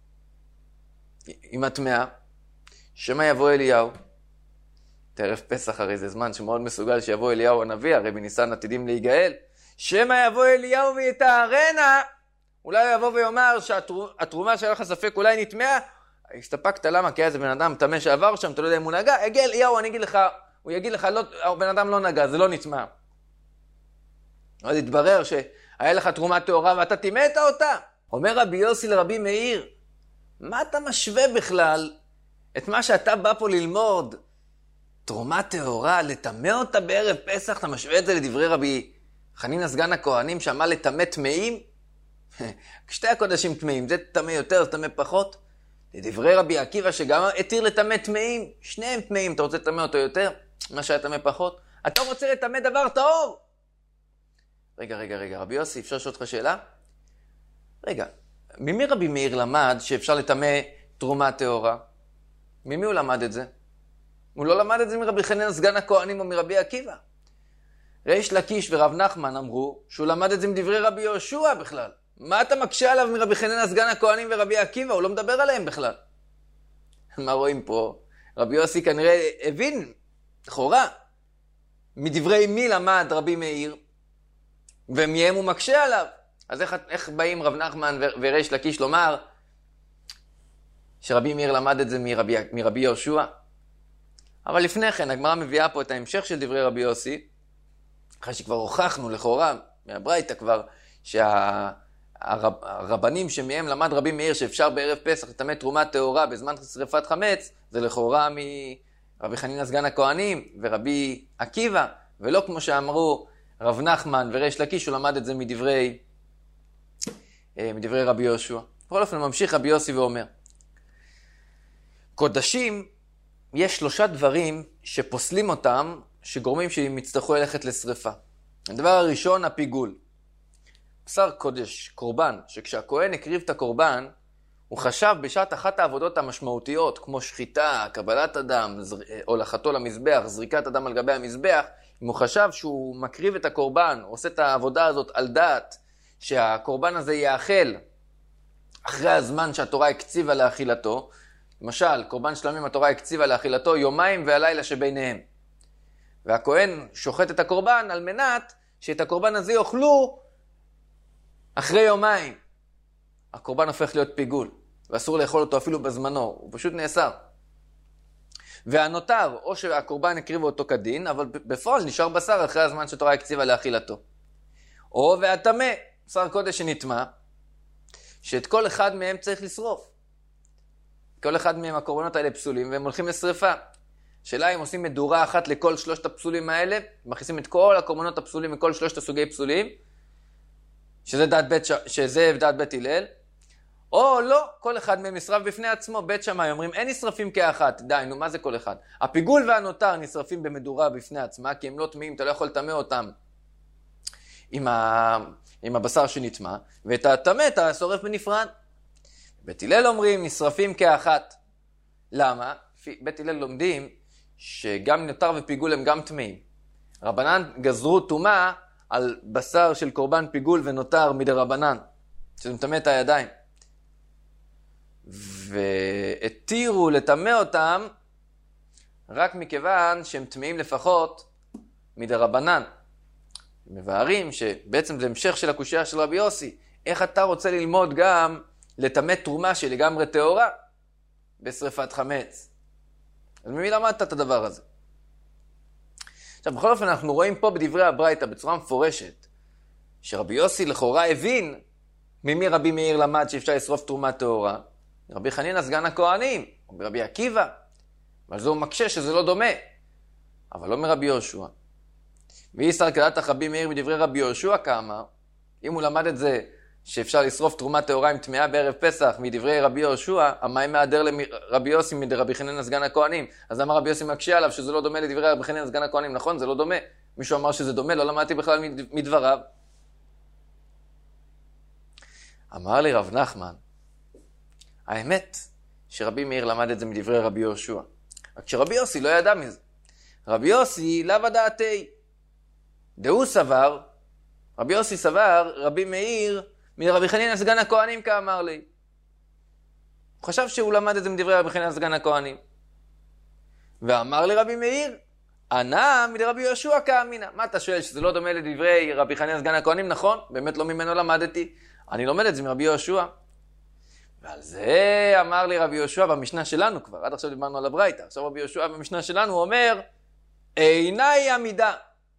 עם הטמאה, שמה יבוא אליהו? תערף פסח הרי זה זמן שמאוד מסוגל שיבוא אליהו הנביא, הרי בניסן עתידים להיגאל. שמה יבוא אליהו ויתארנה, אולי הוא יבוא ויאמר שהתרומה שהיה לך ספק אולי נטמאה, הסתפקת למה? כי היה איזה בן אדם טמא שעבר שם, אתה לא יודע אם הוא נגע, הגיע אליהו, אני אגיד לך, הוא יגיד לך, לא, הבן אדם לא נגע, זה לא נטמא. אז התברר שהיה לך תרומה טהורה ואתה טימאת אותה. אומר רבי יוסי לרבי מאיר, מה אתה משווה בכלל את מה שאתה בא פה ללמוד? תרומה טהורה, לטמא אותה בערב פסח, אתה משווה את זה לדברי רבי חנינא סגן הכהנים שאמר לטמא טמאים? שתי הקודשים טמאים, זה טמא יותר, זה טמא פחות. לדברי רבי עקיבא שגם התיר לטמא טמאים, שניהם טמאים, אתה רוצה לטמא אותו יותר? מה שהיה טמא פחות? אתה רוצה לטמא דבר טהור? רגע, רגע, רגע, רבי יוסי, אפשר לשאול אותך שאלה? רגע, ממי רבי מאיר למד שאפשר לטמא תרומה טהורה? ממי הוא למד את זה? הוא לא למד את זה מרבי חנינא סגן הכהנים או מרבי עקיבא. ריש לקיש ורב נחמן אמרו שהוא למד את זה מדברי רבי יהושע בכלל. מה אתה מקשה עליו מרבי חנינא סגן הכהנים ורבי עקיבא? הוא לא מדבר עליהם בכלל. מה רואים פה? רבי יוסי כנראה הבין, לכאורה, מדברי מי למד רבי מאיר, ומהם הוא מקשה עליו. אז איך, איך באים רב נחמן וריש לקיש לומר שרבי מאיר למד את זה מרבי, מרבי יהושע? אבל לפני כן, הגמרא מביאה פה את ההמשך של דברי רבי יוסי, אחרי שכבר הוכחנו לכאורה, מהברייתא כבר, שהרבנים שמהם למד רבי מאיר שאפשר בערב פסח לטמא תרומה טהורה בזמן שריפת חמץ, זה לכאורה מרבי חנינא סגן הכהנים ורבי עקיבא, ולא כמו שאמרו רב נחמן וריש לקיש, הוא למד את זה מדברי, מדברי רבי יהושע. בכל אופן, ממשיך רבי יוסי ואומר, קודשים, יש שלושה דברים שפוסלים אותם, שגורמים שהם יצטרכו ללכת לשריפה. הדבר הראשון, הפיגול. בשר קודש, קורבן, שכשהכהן הקריב את הקורבן, הוא חשב בשעת אחת העבודות המשמעותיות, כמו שחיטה, קבלת אדם, הולכתו למזבח, זריקת אדם על גבי המזבח, אם הוא חשב שהוא מקריב את הקורבן, עושה את העבודה הזאת על דעת, שהקורבן הזה יאכל אחרי הזמן שהתורה הקציבה לאכילתו, למשל, קורבן שלמים התורה הקציבה לאכילתו יומיים והלילה שביניהם. והכהן שוחט את הקורבן על מנת שאת הקורבן הזה יאכלו אחרי יומיים. הקורבן הופך להיות פיגול, ואסור לאכול אותו אפילו בזמנו, הוא פשוט נאסר. והנותר, או שהקורבן הקריב אותו כדין, אבל בפועל נשאר בשר אחרי הזמן שהתורה הקציבה לאכילתו. או והטמא, בשר קודש שנטמא, שאת כל אחד מהם צריך לשרוף. כל אחד מהם הקורבנות האלה פסולים, והם הולכים לשריפה. שאלה אם עושים מדורה אחת לכל שלושת הפסולים האלה, מכניסים את כל הקורבנות הפסולים מכל שלושת הסוגי פסולים, שזה דעת בית, ש... שזה דעת בית הלל, או לא, כל אחד מהם נשרף בפני עצמו. בית שמאי אומרים, אין נשרפים כאחת. די, נו, מה זה כל אחד? הפיגול והנותר נשרפים במדורה בפני עצמה, כי הם לא טמאים, אתה לא יכול לטמא אותם עם, ה... עם הבשר שנטמא, ואת הטמא אתה שורף בנפרד. בית הלל אומרים, נשרפים כאחת. למה? בית הלל לומדים שגם נותר ופיגול הם גם טמאים. רבנן גזרו טומאה על בשר של קורבן פיגול ונותר מדרבנן, שזה מטמא את הידיים. והתירו לטמא אותם רק מכיוון שהם טמאים לפחות מדרבנן. מבארים שבעצם זה המשך של הקושיה של רבי יוסי. איך אתה רוצה ללמוד גם לטמא תרומה שלגמרי טהורה בשריפת חמץ? אז ממי למדת את הדבר הזה? עכשיו, בכל אופן, אנחנו רואים פה בדברי הברייתא בצורה מפורשת, שרבי יוסי לכאורה הבין ממי רבי מאיר למד שאפשר לשרוף תרומה טהורה. רבי חנינא סגן הכהנים, או ברבי עקיבא, אבל זו מקשה שזה לא דומה, אבל לא מרבי יהושע. ואיסר כדעת רבי מאיר מדברי רבי יהושע כאמר, אם הוא למד את זה שאפשר לשרוף תרומה טהורה עם טמאה בערב פסח מדברי רבי יהושע, המים מהדר לרבי יוסי מדרבי חנינא סגן הכהנים. אז אמר רבי יוסי מקשה עליו שזה לא דומה לדברי רבי חנינא סגן הכהנים. נכון, זה לא דומה. מישהו אמר שזה דומה, לא למדתי בכלל מדבריו. אמר לי רב נחמן, האמת שרבי מאיר למד את זה מדברי רבי יהושע. רק שרבי יוסי לא ידע מזה. רבי יוסי לאו דעתי. דהוא סבר, רבי יוסי סבר, רבי מאיר מרבי חנינא סגן הכהנים כאמר לי. הוא חשב שהוא למד את זה מדברי רבי חנינא סגן הכהנים. ואמר לרבי מאיר, ענה מרבי יהושע כאמינא. מה אתה שואל, שזה לא דומה לדברי רבי חנינא סגן הכהנים? נכון, באמת לא ממנו למדתי. אני לומד את זה מרבי יהושע. ועל זה אמר לי רבי יהושע במשנה שלנו כבר. עד עכשיו דיברנו על הברייתא. עכשיו רבי יהושע במשנה שלנו הוא אומר, עיני עמידה.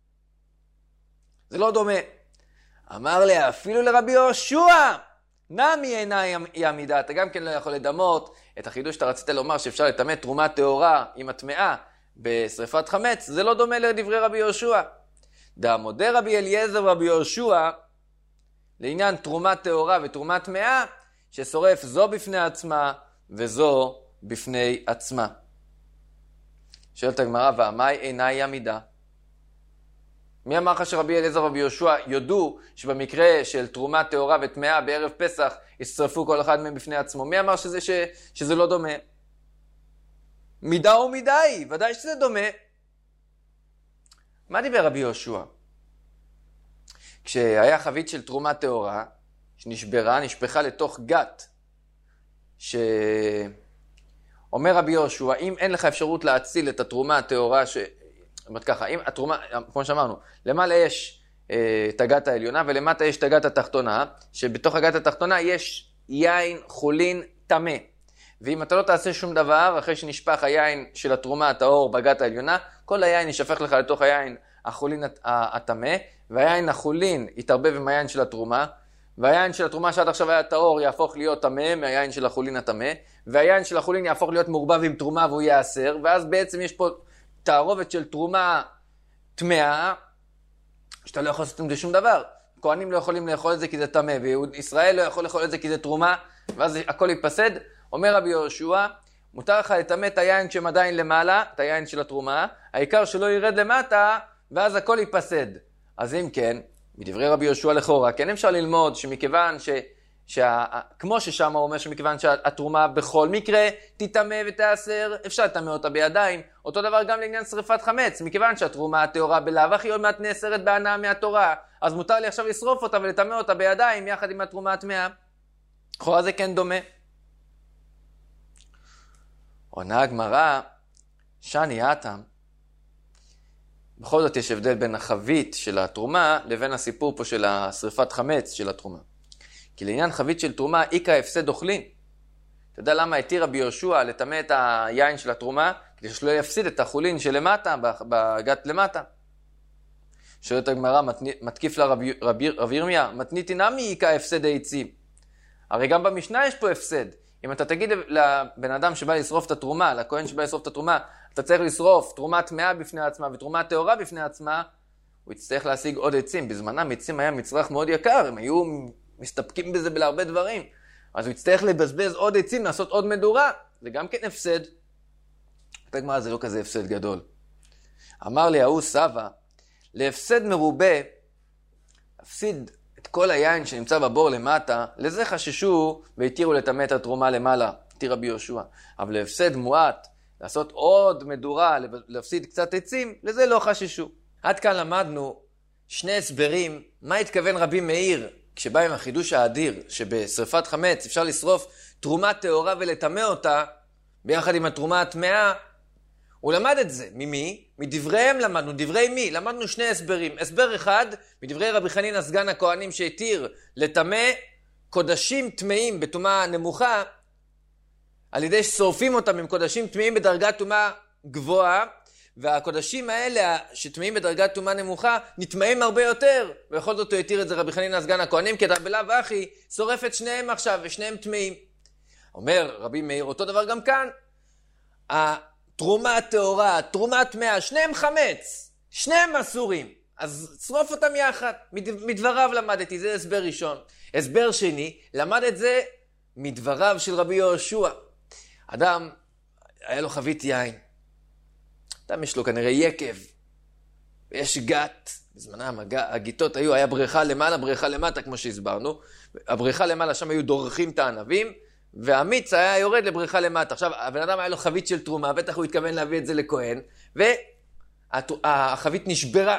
זה לא דומה. אמר לי, אפילו לרבי יהושע, נמי עיני עמידה. אתה גם כן לא יכול לדמות את החידוש שאתה רצית לומר שאפשר לטמא תרומה טהורה עם הטמאה בשריפת חמץ. זה לא דומה לדברי רבי יהושע. דעמודי רבי אליעזר ורבי יהושע, לעניין תרומה טהורה ותרומה טמאה, ששורף זו בפני עצמה וזו בפני עצמה. שואלת הגמרא, ועמי עיני עמידה? מי אמר לך שרבי אליעזר ורבי יהושע יודו שבמקרה של תרומה טהורה וטמאה בערב פסח ישרפו כל אחד מהם בפני עצמו? מי אמר שזה, ש... שזה לא דומה? מידה או מידה היא, ודאי שזה דומה. מה דיבר רבי יהושע? כשהיה חבית של תרומה טהורה שנשברה, נשפכה לתוך גת, שאומר רבי יהושע, אם אין לך אפשרות להציל את התרומה הטהורה, ש... זאת ככה, אם התרומה, כמו שאמרנו, למעלה יש אה, את הגת העליונה ולמטה יש את הגת התחתונה, שבתוך הגת התחתונה יש יין חולין טמא. ואם אתה לא תעשה שום דבר, אחרי שנשפך היין של התרומה הטהור בגת העליונה, כל היין ישפך לך לתוך היין החולין הטמא, והיין החולין יתערבב עם היין של התרומה, והיין של התרומה שעד עכשיו היה טהור יהפוך להיות טמא מהיין של החולין הטמא, והיין של החולין יהפוך להיות מעורבב עם תרומה והוא יאסר, ואז בעצם יש פה תערובת של תרומה טמאה, שאתה לא יכול לעשות עם זה שום דבר. כהנים לא יכולים לאכול את זה כי זה טמא, וישראל לא יכול לאכול את זה כי זה תרומה, ואז הכל ייפסד. אומר רבי יהושע, מותר לך לטמא את היין כשהם עדיין למעלה, את היין של התרומה, העיקר שלא ירד למטה, ואז הכל ייפסד. אז אם כן, מדברי רבי יהושע לכאורה, כן אפשר ללמוד שמכיוון ש... שה... כמו ששם הוא אומר שמכיוון שהתרומה בכל מקרה תטמא ותאסר, אפשר לטמא אותה בידיים. אותו דבר גם לעניין שריפת חמץ, מכיוון שהתרומה הטהורה בלאו הכי עוד מעט נאסרת בהנאה מהתורה, אז מותר לי עכשיו לשרוף אותה ולטמא אותה בידיים יחד עם התרומה הטמאה. לכאורה זה כן דומה. עונה הגמרא, שני התם. בכל זאת יש הבדל בין החבית של התרומה לבין הסיפור פה של השריפת חמץ של התרומה. כי לעניין חבית של תרומה, איקה הפסד אוכלין. אתה יודע למה התיר רבי יהושע לטמא את היין של התרומה? כדי שלא יפסיד את החולין שלמטה, בגת למטה. שואלת הגמרא, מתקיף לה רבי, רבי, רבי ירמיה, מתניתי נמי איקה הפסד העצים. הרי גם במשנה יש פה הפסד. אם אתה תגיד לבן אדם שבא לשרוף את התרומה, לכהן שבא לשרוף את התרומה, אתה צריך לשרוף תרומה טמאה בפני עצמה ותרומה טהורה בפני עצמה, הוא יצטרך להשיג עוד עצים. בזמנם עצים היה מצרך מאוד יקר, הם היו מסתפקים בזה בהרבה דברים. אז הוא יצטרך לבזבז עוד עצים, לעשות עוד מדורה. זה גם כן הפסד. אתה גמרא, זה לא כזה הפסד גדול. אמר לי, ההוא סבא, להפסד מרובה, להפסיד את כל היין שנמצא בבור למטה, לזה חששו והתירו לטמא את התרומה למעלה, התיר רבי יהושע. אבל להפסד מועט, לעשות עוד מדורה, להפסיד קצת עצים, לזה לא חששו. עד כאן למדנו שני הסברים, מה התכוון רבי מאיר, כשבא עם החידוש האדיר, שבשריפת חמץ אפשר לשרוף תרומה טהורה ולטמא אותה, ביחד עם התרומה הטמאה, הוא למד את זה. ממי? מדבריהם למדנו. דברי מי? למדנו שני הסברים. הסבר אחד, מדברי רבי חנינא סגן הכהנים שהתיר לטמא קודשים טמאים בטומאה נמוכה, על ידי ששורפים אותם עם קודשים טמאים בדרגת טומאה גבוהה, והקודשים האלה שטמאים בדרגת טומאה נמוכה נטמאים הרבה יותר, ובכל זאת הוא התיר את זה רבי חנינא סגן הכהנים, כי בלאו הכי שורף את שניהם עכשיו ושניהם טמאים. אומר רבי מאיר, אותו דבר גם כאן. התרומה הטהורה, התרומה הטמאה, שניהם חמץ, שניהם אסורים. אז שרוף אותם יחד. מדבריו למדתי, זה הסבר ראשון. הסבר שני, למד את זה מדבריו של רבי יהושע. אדם, היה לו חבית יין. אדם יש לו כנראה יקב. ויש גת. בזמנם הגיטות היו, היה בריכה למעלה, בריכה למטה, כמו שהסברנו. הבריכה למעלה, שם היו דורכים את הענבים, והמיץ היה יורד לבריכה למטה. עכשיו, הבן אדם היה לו חבית של תרומה, בטח הוא התכוון להביא את זה לכהן, והחבית נשברה.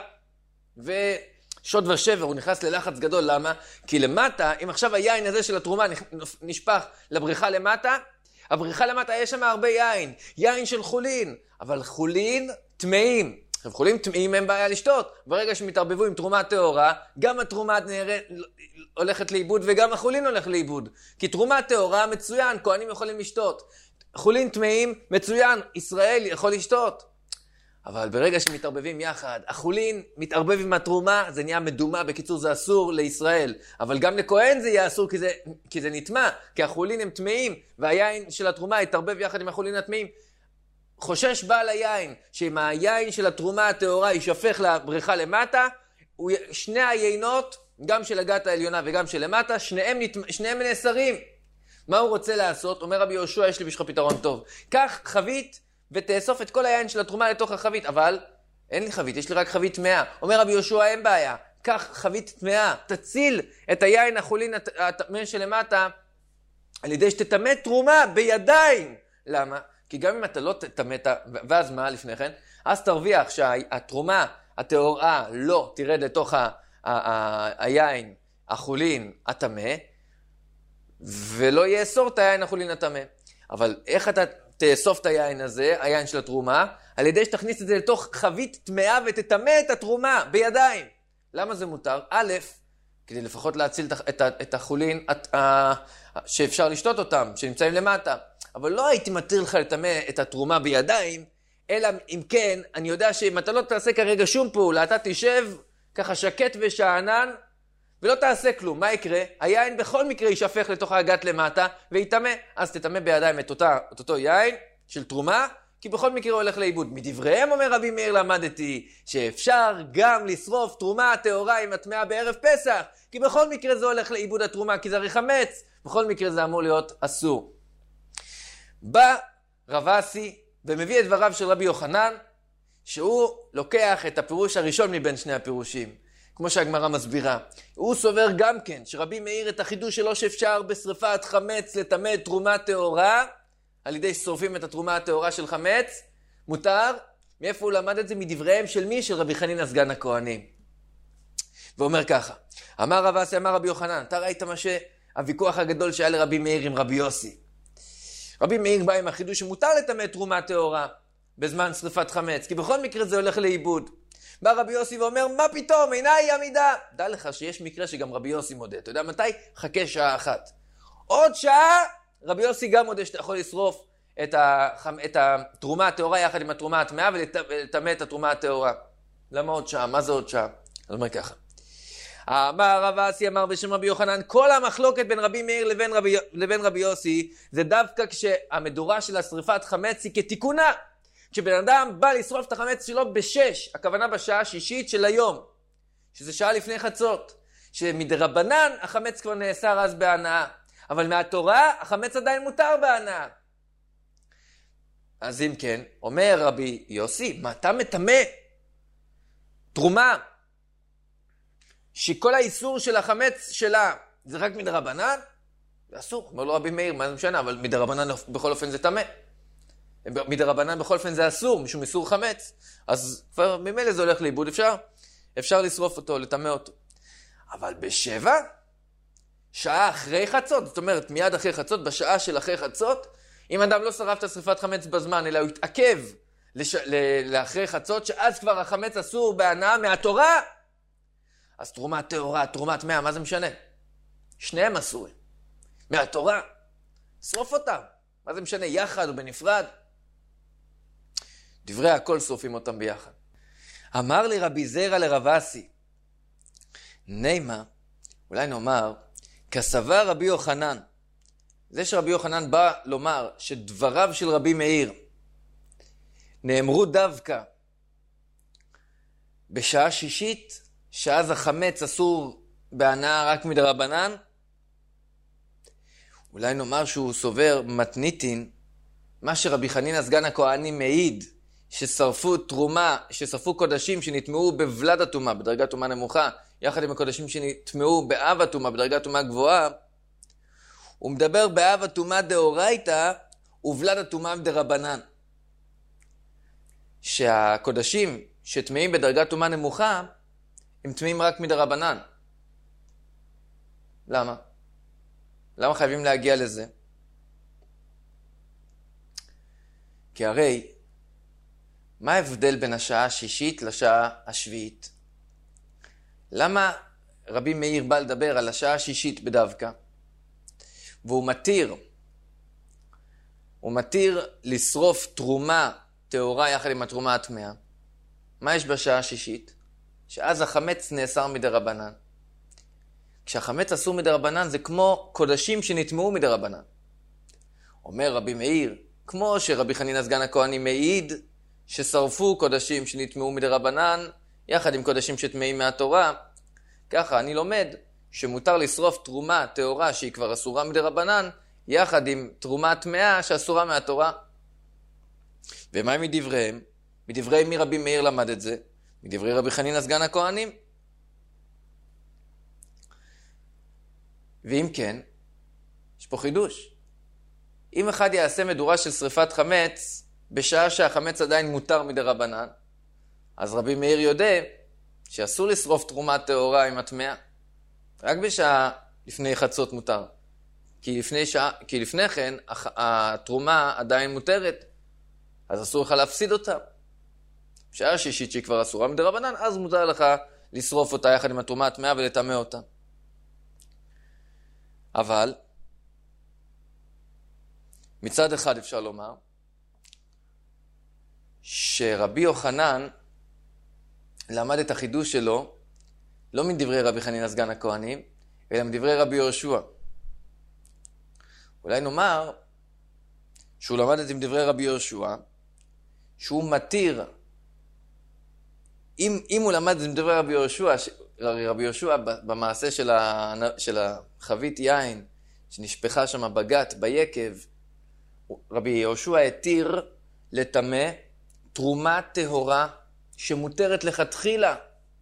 ושוד ושבר, הוא נכנס ללחץ גדול. למה? כי למטה, אם עכשיו היין הזה של התרומה נשפך לבריכה למטה, הבריכה למטה יש שם הרבה יין, יין של חולין, אבל חולין טמאים. עכשיו, חולין טמאים הם בעיה לשתות. ברגע שמתערבבו עם תרומה טהורה, גם התרומה נהרת, הולכת לאיבוד וגם החולין הולך לאיבוד. כי תרומה טהורה מצוין, כהנים יכולים לשתות. חולין טמאים מצוין, ישראל יכול לשתות. אבל ברגע שמתערבבים יחד, החולין מתערבב עם התרומה, זה נהיה מדומה, בקיצור זה אסור לישראל. אבל גם לכהן זה יהיה אסור כי זה, כי זה נטמע, כי החולין הם טמאים, והיין של התרומה יתערבב יחד עם החולין הטמאים. חושש בעל היין, שאם היין של התרומה הטהורה יישפך לבריכה למטה, הוא, שני היינות, גם של הגת העליונה וגם של למטה, שניהם, שניהם נאסרים. מה הוא רוצה לעשות? אומר רבי יהושע, יש לי בשבילך פתרון טוב. קח חבית ותאסוף את כל היין של התרומה לתוך החבית, אבל אין לי חבית, יש לי רק חבית טמאה. אומר רבי יהושע, אין בעיה, קח חבית טמאה, תציל את היין החולין הטמא שלמטה, על ידי שתטמא תרומה בידיים. למה? כי גם אם אתה לא תטמא, ואז מה לפני כן? אז תרוויח שהתרומה הטהורה לא תרד לתוך ה, ה, ה, היין החולין הטמא, ולא יאסור את היין החולין הטמא. אבל איך אתה תאסוף את היין הזה, היין של התרומה, על ידי שתכניס את זה לתוך חבית טמאה ותטמא את התרומה בידיים. למה זה מותר? א', כדי לפחות להציל את, את החולין את, ה, שאפשר לשתות אותם, שנמצאים למטה. אבל לא הייתי מתיר לך לטמא את התרומה בידיים, אלא אם כן, אני יודע שאם אתה לא תעשה כרגע שום פעולה, אתה תשב ככה שקט ושענן, ולא תעשה כלום. מה יקרה? היין בכל מקרה יישפך לתוך הגת למטה, ויטמא. אז תטמא בידיים את, אותה, את אותו יין של תרומה, כי בכל מקרה הוא הולך לאיבוד. מדבריהם, אומר רבי מאיר, למדתי שאפשר גם לשרוף תרומה טהורה עם הטמאה בערב פסח, כי בכל מקרה זה הולך לאיבוד התרומה, כי זה הרי חמץ. בכל מקרה זה אמור להיות אסור. בא רב אסי ומביא את דבריו של רבי יוחנן, שהוא לוקח את הפירוש הראשון מבין שני הפירושים, כמו שהגמרא מסבירה. הוא סובר גם כן שרבי מאיר את החידוש שלו שאפשר בשריפת חמץ לטמא תרומה טהורה, על ידי ששורפים את התרומה הטהורה של חמץ, מותר. מאיפה הוא למד את זה? מדבריהם של מי? של רבי חנינא סגן הכהנים. ואומר ככה, אמר רב אסי, אמר רבי יוחנן, אתה ראית מה שהוויכוח הגדול שהיה לרבי מאיר עם רבי יוסי. רבי מאיר בא עם החידוש שמותר לטמא תרומה טהורה בזמן שריפת חמץ, כי בכל מקרה זה הולך לאיבוד. בא רבי יוסי ואומר, מה פתאום, אינה היא עמידה. דע לך שיש מקרה שגם רבי יוסי מודה. אתה יודע מתי? חכה שעה אחת. עוד שעה, רבי יוסי גם מודה שאתה יכול לשרוף את, החמ... את התרומה הטהורה יחד עם התרומה הטמאה ולטמא את התרומה הטהורה. למה עוד שעה? מה זה עוד שעה? אז אומר ככה. אמר רב אסי, אמר בשם רבי יוחנן, כל המחלוקת בין רבי מאיר לבין רבי, לבין רבי יוסי, זה דווקא כשהמדורה של השריפת חמץ היא כתיקונה. כשבן אדם בא לשרוף את החמץ שלו בשש, הכוונה בשעה השישית של היום, שזה שעה לפני חצות, שמדרבנן החמץ כבר נאסר אז בהנאה, אבל מהתורה החמץ עדיין מותר בהנאה. אז אם כן, אומר רבי יוסי, מה אתה מטמא? תרומה, שכל האיסור של החמץ שלה זה רק מדרבנן? זה אסור, אומר לו רבי מאיר, מה זה משנה, אבל מדרבנן בכל אופן זה טמא. מדרבנן בכל אופן זה אסור, משום איסור חמץ. אז כבר ממילא זה הולך לאיבוד, אפשר, אפשר לשרוף אותו, לטמא אותו. אבל בשבע, שעה אחרי חצות, זאת אומרת מיד אחרי חצות, בשעה של אחרי חצות, אם אדם לא שרף את השריפת חמץ בזמן, אלא הוא יתעכב לש... לאחרי חצות, שאז כבר החמץ אסור בהנאה מהתורה, אז תרומה טהורה, תרומה טמאה, מה זה משנה? שניהם אסורים. מהתורה, שרוף אותם. מה זה משנה? יחד או בנפרד? דברי הכל שרופים אותם ביחד. אמר לי רבי זרע לרב אסי, נימה, אולי נאמר, כסבר רבי יוחנן. זה שרבי יוחנן בא לומר שדבריו של רבי מאיר נאמרו דווקא בשעה שישית, שאז החמץ אסור בהנאה רק מדרבנן, אולי נאמר שהוא סובר מתניתין, מה שרבי חנינא סגן הכהני מעיד, ששרפו תרומה, ששרפו קודשים שנטמעו בבלד הטומאה, בדרגת טומאה נמוכה, יחד עם הקודשים שנטמעו באב הטומאה, בדרגת טומאה גבוהה, הוא מדבר באב הטומאה דאורייתא ובלד הטומאה דרבנן. שהקודשים שטמאים בדרגת טומאה נמוכה, הם טמאים רק מדרבנן. למה? למה חייבים להגיע לזה? כי הרי, מה ההבדל בין השעה השישית לשעה השביעית? למה רבי מאיר בא לדבר על השעה השישית בדווקא? והוא מתיר, הוא מתיר לשרוף תרומה טהורה יחד עם התרומה הטמאה. מה יש בשעה השישית? שאז החמץ נאסר מדרבנן. כשהחמץ אסור מדרבנן זה כמו קודשים שנטמעו מדרבנן. אומר רבי מאיר, כמו שרבי חנינא סגן הכהני מעיד ששרפו קודשים שנטמעו מדרבנן יחד עם קודשים שטמאים מהתורה, ככה אני לומד שמותר לשרוף תרומה טהורה שהיא כבר אסורה מדרבנן יחד עם תרומה טמאה שאסורה מהתורה. ומה מדבריהם? מדברי מי רבי מאיר למד את זה? מדברי רבי חנינא סגן הכהנים. ואם כן, יש פה חידוש. אם אחד יעשה מדורה של שריפת חמץ בשעה שהחמץ עדיין מותר מדרבנן, אז רבי מאיר יודע שאסור לשרוף תרומה טהורה עם הטמאה. רק בשעה לפני חצות מותר. כי לפני, שעה, כי לפני כן התרומה עדיין מותרת, אז אסור לך להפסיד אותה. בשעה השישית שהיא כבר אסורה מדרבנן, אז מותר לך לשרוף אותה יחד עם התרומה הטמאה ולטמא אותה. אבל מצד אחד אפשר לומר שרבי יוחנן למד את החידוש שלו לא מדברי רבי חנינא סגן הכהנים, אלא מדברי רבי יהושע. אולי נאמר שהוא למד את זה מדברי רבי יהושע, שהוא מתיר, אם, אם הוא למד את זה מדברי רבי יהושע, רבי יהושע במעשה של, ה, של החבית יין שנשפחה שם בגת, ביקב, רבי יהושע התיר לטמא תרומה טהורה שמותרת לכתחילה.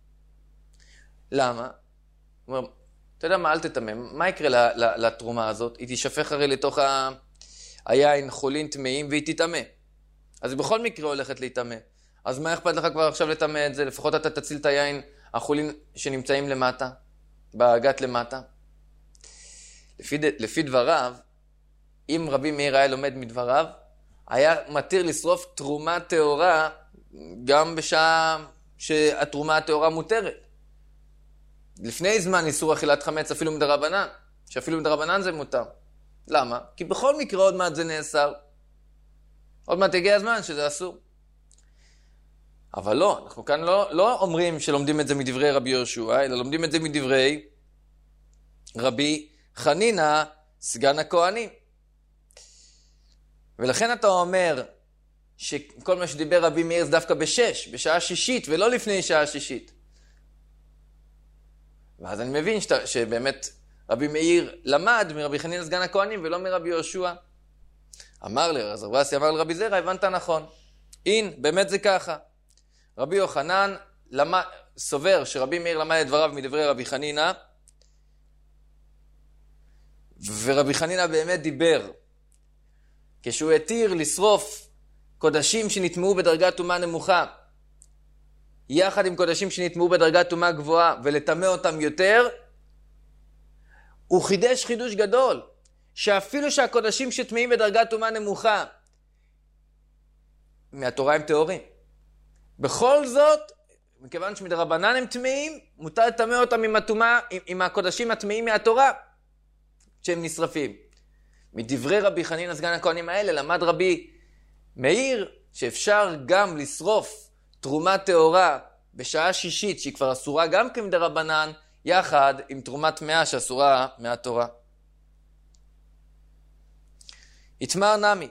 למה? הוא אומר, אתה יודע מה, אל תטמא. מה יקרה לתרומה הזאת? היא תשפך הרי לתוך ה... היין חולין טמאים והיא תטמא. אז בכל מקרה הולכת להטמא. אז מה אכפת לך כבר עכשיו לטמא את זה? לפחות אתה תציל את היין החולין שנמצאים למטה, בגת למטה. לפי, לפי דבריו, אם רבי מאיר היה לומד מדבריו, היה מתיר לשרוף תרומה טהורה גם בשעה שהתרומה הטהורה מותרת. לפני זמן איסור אכילת חמץ אפילו מדרבנן, שאפילו מדרבנן זה מותר. למה? כי בכל מקרה עוד מעט זה נאסר. עוד מעט הגיע הזמן שזה אסור. אבל לא, אנחנו כאן לא, לא אומרים שלומדים את זה מדברי רבי יהושע, אלא לומדים את זה מדברי רבי חנינא סגן הכהנים. ולכן אתה אומר שכל מה שדיבר רבי מאיר זה דווקא בשש, בשעה שישית, ולא לפני שעה שישית. ואז אני מבין שת, שבאמת רבי מאיר למד מרבי חנינא סגן הכהנים ולא מרבי יהושע. אמר לי, אז רב רסי אמר לרבי זרע, הבנת נכון. אין, באמת זה ככה. רבי יוחנן למד, סובר שרבי מאיר למד את דבריו מדברי רבי חנינא, ורבי חנינא באמת דיבר. כשהוא התיר לשרוף קודשים שנטמעו בדרגת טומאה נמוכה, יחד עם קודשים שנטמעו בדרגת טומאה גבוהה, ולטמא אותם יותר, הוא חידש חידוש גדול, שאפילו שהקודשים שטמאים בדרגת טומאה נמוכה, מהתורה הם טהורים. בכל זאת, מכיוון שמדרבנן הם טמאים, מותר לטמא אותם עם, הטומאה, עם, עם הקודשים הטמאים מהתורה, שהם נשרפים. מדברי רבי חנינא סגן הכהנים האלה, למד רבי מאיר, שאפשר גם לשרוף תרומה טהורה בשעה שישית, שהיא כבר אסורה גם כמדרבנן, יחד עם תרומה טמאה שאסורה מהתורה. התמר נמי,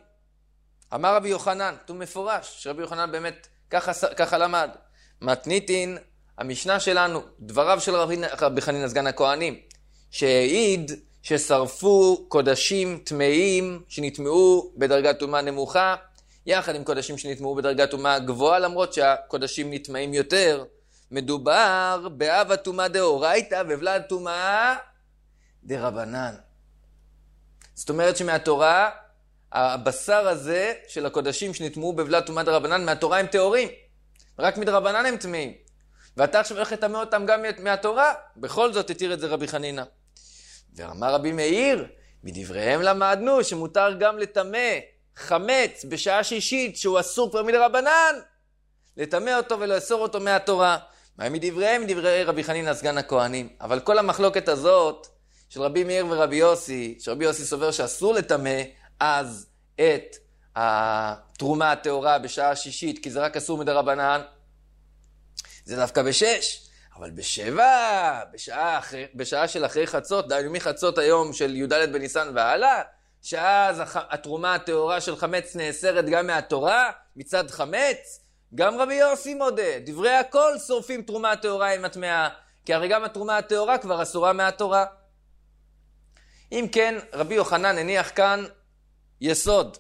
אמר רבי יוחנן, הוא מפורש, שרבי יוחנן באמת ככה, ככה למד. מתניתין המשנה שלנו, דבריו של רבי, רבי חנינא סגן הכהנים, שהעיד ששרפו קודשים טמאים שנטמעו בדרגת טומאה נמוכה, יחד עם קודשים שנטמעו בדרגת טומאה גבוהה, למרות שהקודשים נטמאים יותר. מדובר באב הטומאה דאורייתא ובלע טומאה דרבנן. זאת אומרת שמהתורה, הבשר הזה של הקודשים שנטמעו בבלע טומאה דרבנן, מהתורה הם טהורים. רק מדרבנן הם טמאים. ואתה עכשיו הולך לטמא אותם גם מהתורה, בכל זאת התיר את זה רבי חנינא. ואמר רבי מאיר, מדבריהם למדנו שמותר גם לטמא חמץ בשעה שישית, שהוא אסור כבר מדרבנן, לטמא אותו ולאסור אותו מהתורה. מה מדבריהם? מדברי רבי חנינא סגן הכהנים. אבל כל המחלוקת הזאת של רבי מאיר ורבי יוסי, שרבי יוסי סובר שאסור לטמא אז את התרומה הטהורה בשעה שישית, כי זה רק אסור מדרבנן, זה דווקא בשש. אבל בשבע, בשעה, אחרי, בשעה של אחרי חצות, דהיינו מחצות היום של י"ד בניסן והלאה, שאז התרומה הטהורה של חמץ נאסרת גם מהתורה, מצד חמץ, גם רבי יוסי מודה, דברי הכל שורפים תרומה הטהורה עם הטמאה, כי הרי גם התרומה הטהורה כבר אסורה מהתורה. אם כן, רבי יוחנן הניח כאן יסוד,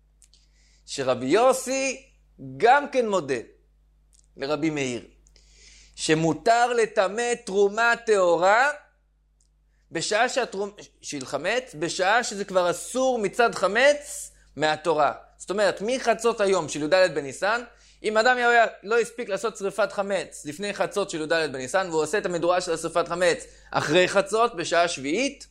שרבי יוסי גם כן מודה לרבי מאיר, שמותר לטמא תרומה טהורה בשעה שהתרומ... של חמץ, בשעה שזה כבר אסור מצד חמץ מהתורה. זאת אומרת, מחצות היום של י"ד בניסן, אם אדם לא הספיק לעשות שריפת חמץ לפני חצות של י"ד בניסן, והוא עושה את המדורה של שריפת חמץ אחרי חצות בשעה שביעית,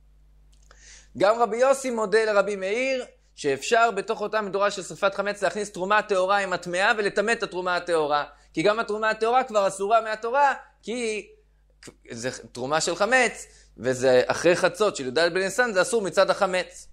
גם רבי יוסי מודה לרבי מאיר שאפשר בתוך אותה מדורה של שריפת חמץ להכניס תרומה טהורה עם הטמאה ולטמא את התרומה הטהורה. כי גם התרומה הטהורה כבר אסורה מהתורה, כי זה תרומה של חמץ, וזה אחרי חצות של י"ד בניסן, זה אסור מצד החמץ.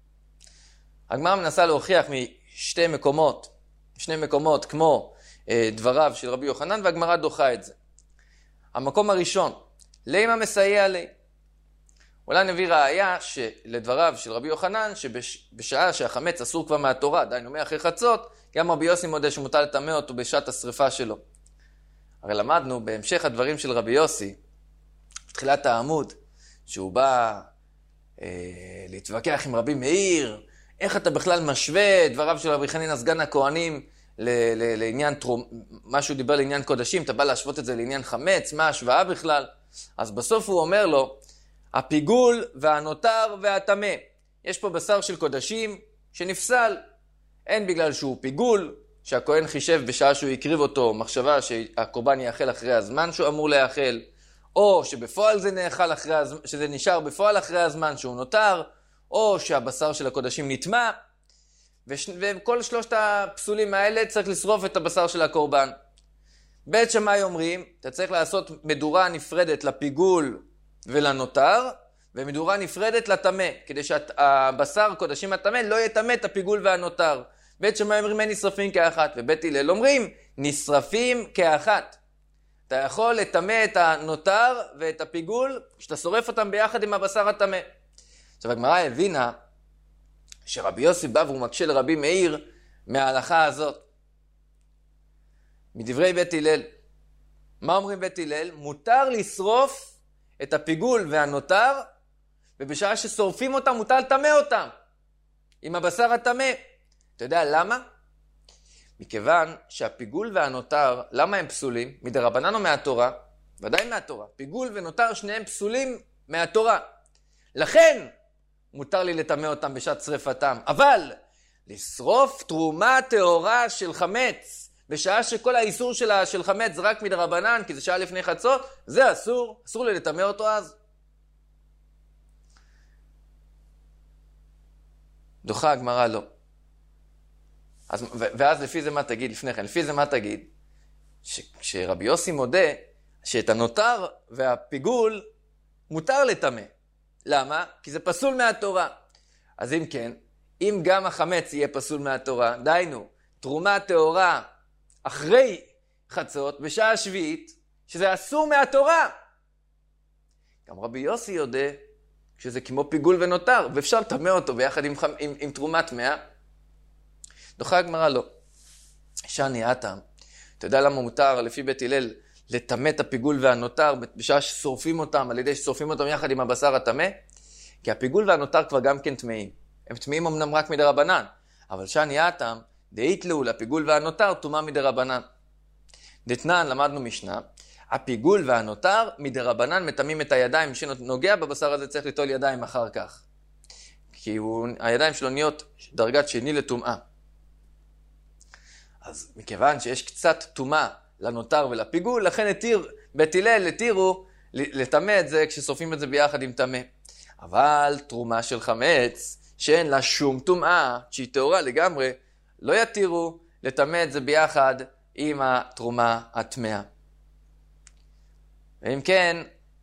הגמרא מנסה להוכיח משתי מקומות, שני מקומות כמו אה, דבריו של רבי יוחנן, והגמרא דוחה את זה. המקום הראשון, לימה מסייע לי. אולי נביא ראיה שלדבריו של רבי יוחנן, שבשעה שהחמץ אסור כבר מהתורה, דהיינו מאחרי חצות, גם רבי יוסי מודה שמותר לטמא אותו בשעת השריפה שלו. הרי למדנו בהמשך הדברים של רבי יוסי, בתחילת העמוד, שהוא בא אה, להתווכח עם רבי מאיר, איך אתה בכלל משווה דבריו של רבי חנינא סגן הכהנים ל- ל- לעניין טרום, משהו דיבר לעניין קודשים, אתה בא להשוות את זה לעניין חמץ, מה ההשוואה בכלל? אז בסוף הוא אומר לו, הפיגול והנותר והטמא. יש פה בשר של קודשים שנפסל, אין בגלל שהוא פיגול, שהכהן חישב בשעה שהוא יקריב אותו מחשבה שהקורבן יאכל אחרי הזמן שהוא אמור לאכל, או שבפועל זה נאכל אחרי הזמן, שזה נשאר בפועל אחרי הזמן שהוא נותר, או שהבשר של הקודשים נטמע, וש... וכל שלושת הפסולים האלה צריך לשרוף את הבשר של הקורבן. בית שמאי אומרים, אתה צריך לעשות מדורה נפרדת לפיגול ולנותר, ומדורה נפרדת לטמא, כדי שהבשר קודשים הטמא לא יטמא את הפיגול והנותר. בית שמאי אומרים אין נשרפים כאחת, ובית הלל אומרים נשרפים כאחת. אתה יכול לטמא את הנותר ואת הפיגול, שאתה שורף אותם ביחד עם הבשר הטמא. עכשיו הגמרא הבינה שרבי יוסי בא והוא מקשה לרבי מאיר מההלכה הזאת. מדברי בית הלל. מה אומרים בית הלל? מותר לשרוף את הפיגול והנותר, ובשעה ששורפים אותם מותר לטמא אותם עם הבשר הטמא. אתה יודע למה? מכיוון שהפיגול והנותר, למה הם פסולים? מדרבנן או מהתורה? ודאי מהתורה. פיגול ונותר שניהם פסולים מהתורה. לכן מותר לי לטמא אותם בשעת שריפתם. אבל לשרוף תרומה טהורה של חמץ, בשעה שכל האיסור שלה של חמץ זה רק מדרבנן, כי זה שעה לפני חצות, זה אסור, אסור לי לטמא אותו אז. דוחה הגמרא לא. אז, ואז לפי זה מה תגיד לפני כן? לפי זה מה תגיד? ש, שרבי יוסי מודה שאת הנותר והפיגול מותר לטמא. למה? כי זה פסול מהתורה. אז אם כן, אם גם החמץ יהיה פסול מהתורה, דיינו, תרומה טהורה אחרי חצות, בשעה שביעית, שזה אסור מהתורה. גם רבי יוסי יודע שזה כמו פיגול ונותר, ואפשר לטמא אותו ביחד עם, עם, עם תרומה טמאה. דוחה הגמרא לא. שאני הטעם. אתה יודע למה מותר לפי בית הלל לטמא את הפיגול והנותר בשעה ששורפים אותם, על ידי ששורפים אותם יחד עם הבשר הטמא? כי הפיגול והנותר כבר גם כן טמאים. הם טמאים אמנם רק מדרבנן, אבל שאני האטם, דאיתלו לפיגול והנותר טומאה מדרבנן. דתנן, למדנו משנה, הפיגול והנותר מדרבנן מטמאים את הידיים, שנוגע בבשר הזה צריך ליטול ידיים אחר כך. כי הוא, הידיים שלו נהיות דרגת שני לטומאה. אז מכיוון שיש קצת טומאה לנותר ולפיגול, לכן התיר, בית הלל התירו לטמא את זה כששורפים את זה ביחד עם טמא. אבל תרומה של חמץ, שאין לה שום טומאה, שהיא טהורה לגמרי, לא יתירו לטמא את זה ביחד עם התרומה הטמאה. ואם כן,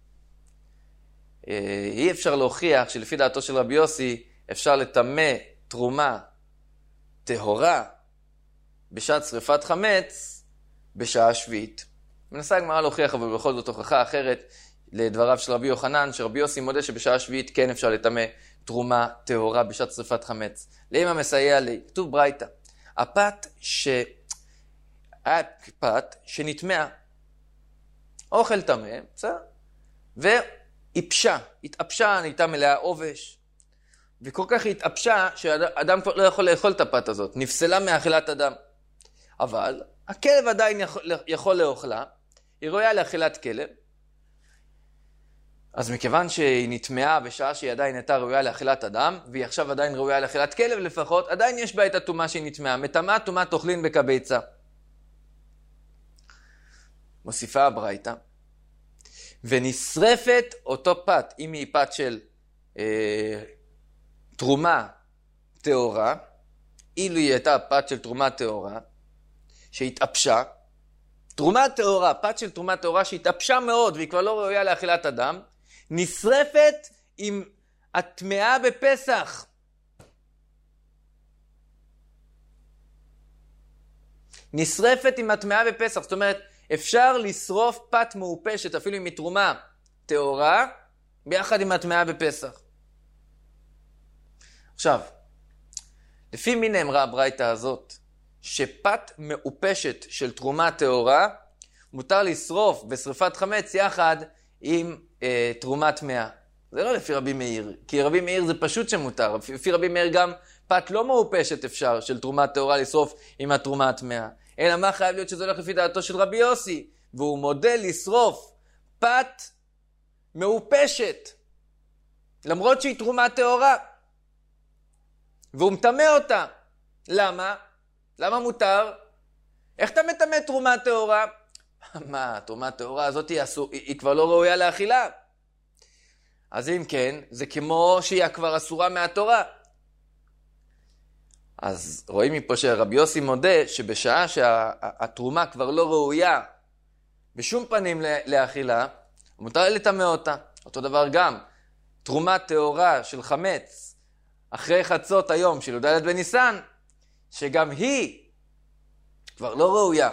אי אפשר להוכיח שלפי דעתו של רבי יוסי, אפשר לטמא תרומה טהורה בשעת שריפת חמץ בשעה שביעית. מנסה הגמרא להוכיח, אבל בכל זאת הוכחה אחרת לדבריו של רבי יוחנן, שרבי יוסי מודה שבשעה שביעית כן אפשר לטמא תרומה טהורה בשעת שריפת חמץ. לאמא מסייע לי, כתוב ברייתא, הפת ש... הפת שנטמעה, אוכל טמא, בסדר? והתאפשה, התאפשה, נהייתה מלאה עובש, וכל כך התאפשה שאדם כבר לא יכול לאכול את הפת הזאת, נפסלה מאכילת אדם. אבל הכלב עדיין יכול, יכול לאוכלה, היא ראויה לאכילת כלב, אז מכיוון שהיא נטמעה בשעה שהיא עדיין הייתה ראויה לאכילת אדם, והיא עכשיו עדיין ראויה לאכילת כלב לפחות, עדיין יש בה את הטומאה שהיא נטמעה, מטמאה טומאה תאכלין בקביצה. מוסיפה הברייתא, ונשרפת אותו פת, אם היא פת של אה, תרומה טהורה, אילו היא הייתה פת של תרומה טהורה, שהתאפשה, תרומה טהורה, פת של תרומה טהורה שהתאפשה מאוד, והיא כבר לא ראויה לאכילת אדם, נשרפת עם הטמאה בפסח. נשרפת עם הטמאה בפסח, זאת אומרת, אפשר לשרוף פת מעופשת, אפילו עם תרומה טהורה, ביחד עם הטמאה בפסח. עכשיו, לפי מי נאמרה הברייתא הזאת, שפת מעופשת של תרומה טהורה, מותר לשרוף בשריפת חמץ יחד עם אה, תרומה טמאה. זה לא לפי רבי מאיר, כי רבי מאיר זה פשוט שמותר. לפי רבי מאיר גם פת לא מעופשת אפשר של תרומה טהורה לשרוף עם התרומה הטמאה. אלא מה חייב להיות שזה הולך לפי דעתו של רבי יוסי, והוא מודה לשרוף פת מעופשת, למרות שהיא תרומה טהורה, והוא מטמא אותה. למה? למה מותר? איך אתה מטמא תרומה טהורה? מה, תרומה טהורה הזאת היא, אסור, היא, היא כבר לא ראויה לאכילה. אז אם כן, זה כמו שהיא כבר אסורה מהתורה. אז רואים מפה שרבי יוסי מודה שבשעה שהתרומה כבר לא ראויה בשום פנים לאכילה, מותר לטמא אותה. אותו דבר גם, תרומה טהורה של חמץ אחרי חצות היום של י"ד בניסן, שגם היא כבר לא ראויה.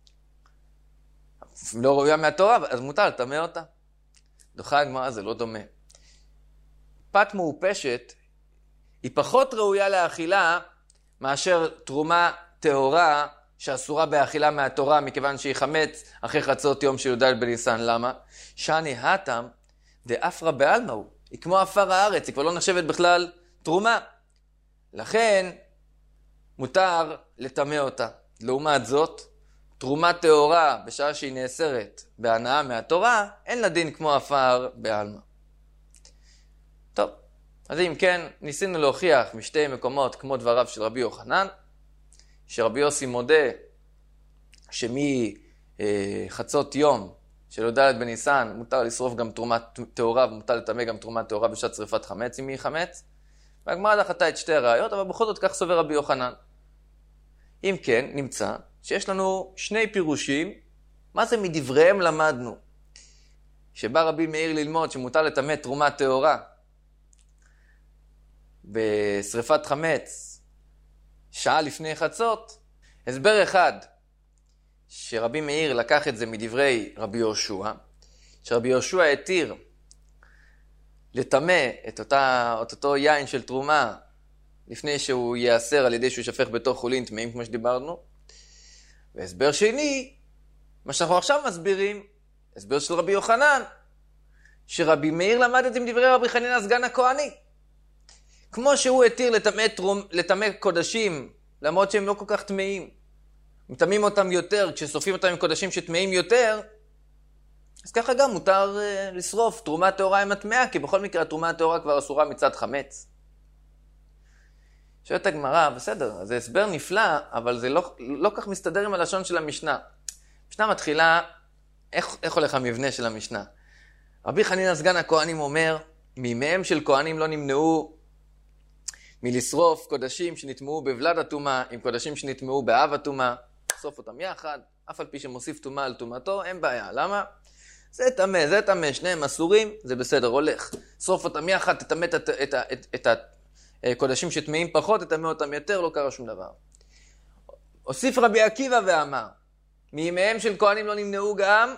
לא ראויה מהתורה, אז מותר לטמא אותה. דוחה הגמרא, זה לא דומה. פת מעופשת היא פחות ראויה לאכילה מאשר תרומה טהורה שאסורה באכילה מהתורה, מכיוון שהיא חמץ אחרי חצות יום של י"ד בניסן. למה? שאני האטם דאפרא בעלמא הוא. היא כמו עפר הארץ, היא כבר לא נחשבת בכלל תרומה. לכן מותר לטמא אותה. לעומת זאת, תרומה טהורה בשעה שהיא נאסרת בהנאה מהתורה, אין לה דין כמו עפר בעלמא. טוב, אז אם כן, ניסינו להוכיח משתי מקומות כמו דבריו של רבי יוחנן, שרבי יוסי מודה שמחצות יום של י"ד בניסן מותר לשרוף גם תרומה טהורה ומותר לטמא גם תרומה טהורה בשעת שריפת חמץ אם היא חמץ. והגמרא דחתה את שתי הראיות, אבל בכל זאת כך סובר רבי יוחנן. אם כן, נמצא שיש לנו שני פירושים, מה זה מדבריהם למדנו? שבא רבי מאיר ללמוד שמותר לטמא תרומה טהורה בשריפת חמץ שעה לפני חצות. הסבר אחד, שרבי מאיר לקח את זה מדברי רבי יהושע, שרבי יהושע התיר לטמא את, אותה, את אותו יין של תרומה לפני שהוא יאסר על ידי שהוא שפך בתוך חולין טמאים כמו שדיברנו. והסבר שני, מה שאנחנו עכשיו מסבירים, הסבר של רבי יוחנן, שרבי מאיר למד את זה עם דברי רבי חנינא סגן הכהני. כמו שהוא התיר לטמא טרום, לטמא קודשים, למרות שהם לא כל כך טמאים, מטמאים אותם יותר, כששורפים אותם עם קודשים שטמאים יותר, אז ככה גם מותר uh, לשרוף תרומה טהורה עם הטמאה, כי בכל מקרה התרומה הטהורה כבר אסורה מצד חמץ. שואלת הגמרא, בסדר, זה הסבר נפלא, אבל זה לא, לא כך מסתדר עם הלשון של המשנה. המשנה מתחילה, איך, איך הולך המבנה של המשנה? רבי חנינא סגן הכהנים אומר, מימיהם של כהנים לא נמנעו מלשרוף קודשים שנטמעו בבלד הטומאה, עם קודשים שנטמעו באב הטומאה, לשרוף אותם יחד, אף על פי שמוסיף טומאה על טומאתו, אין בעיה. למה? זה טמא, זה טמא, שניהם אסורים, זה בסדר, הולך. שרוף אותם יחד, תטמא את, את, את, את, את הקודשים שטמאים פחות, תטמא אותם יותר, לא קרה שום דבר. הוסיף רבי עקיבא ואמר, מימיהם של כהנים לא נמנעו גם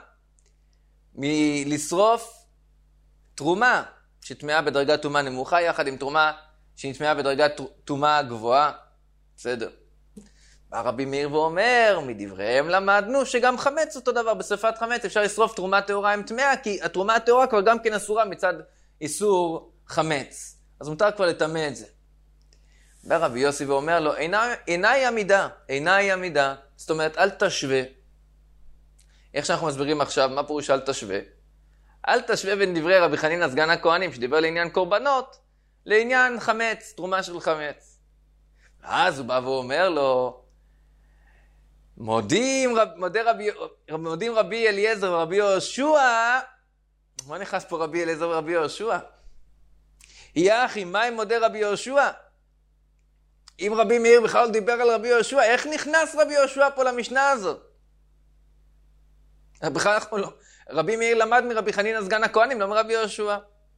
מלשרוף תרומה שטמאה בדרגת טומאה נמוכה, יחד עם תרומה שנטמאה בדרגת טומאה גבוהה. בסדר. בא רבי מאיר ואומר, מדבריהם למדנו שגם חמץ אותו דבר, בשרפת חמץ אפשר לשרוף תרומה טהורה עם טמאה, כי התרומה הטהורה כבר גם כן אסורה מצד איסור חמץ. אז מותר כבר לטמא את זה. בא רבי יוסי ואומר לו, אינה היא עמידה, אינה היא עמידה. זאת אומרת, אל תשווה. איך שאנחנו מסבירים עכשיו, מה פירוש אל תשווה? אל תשווה בין דברי רבי חנינא סגן הכהנים, שדיבר לעניין קורבנות, לעניין חמץ, תרומה של חמץ. אז הוא בא ואומר לו, מודים, רב, מודי רבי, מודים רבי אליעזר ורבי יהושע, מה נכנס פה רבי אליעזר ורבי יהושע? יא אחי, מה עם מודי רבי יהושע? אם רבי מאיר בכלל דיבר על רבי יהושע, איך נכנס רבי יהושע פה למשנה הזאת? בכלל אנחנו לא. רבי מאיר למד מרבי חנינא סגן הכהנים, לא מרבי יהושע.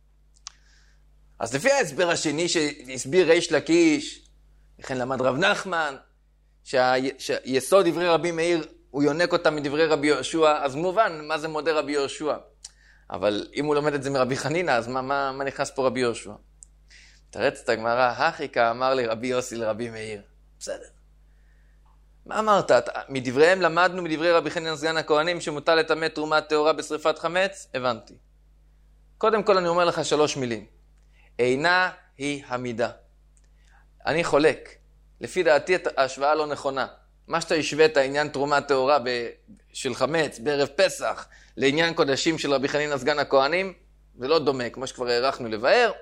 אז לפי ההסבר השני שהסביר ריש לקיש, לכן למד רב נחמן, שה... שיסוד דברי רבי מאיר, הוא יונק אותם מדברי רבי יהושע, אז מובן מה זה מודה רבי יהושע. אבל אם הוא לומד את זה מרבי חנינא, אז מה, מה, מה נכנס פה רבי יהושע? תרץ את הגמרא, הכיקה אמר לי רבי יוסי לרבי מאיר. בסדר. מה אמרת? מדבריהם למדנו מדברי רבי חנינא סגן הכהנים שמותר לטמא תרומה טהורה בשריפת חמץ? הבנתי. קודם כל אני אומר לך שלוש מילים. אינה היא המידה. אני חולק. לפי דעתי ההשוואה לא נכונה. מה שאתה השווה את העניין תרומה טהורה ב... של חמץ בערב פסח לעניין קודשים של רבי חנינא סגן הכהנים, זה לא דומה, כמו שכבר הערכנו לבאר,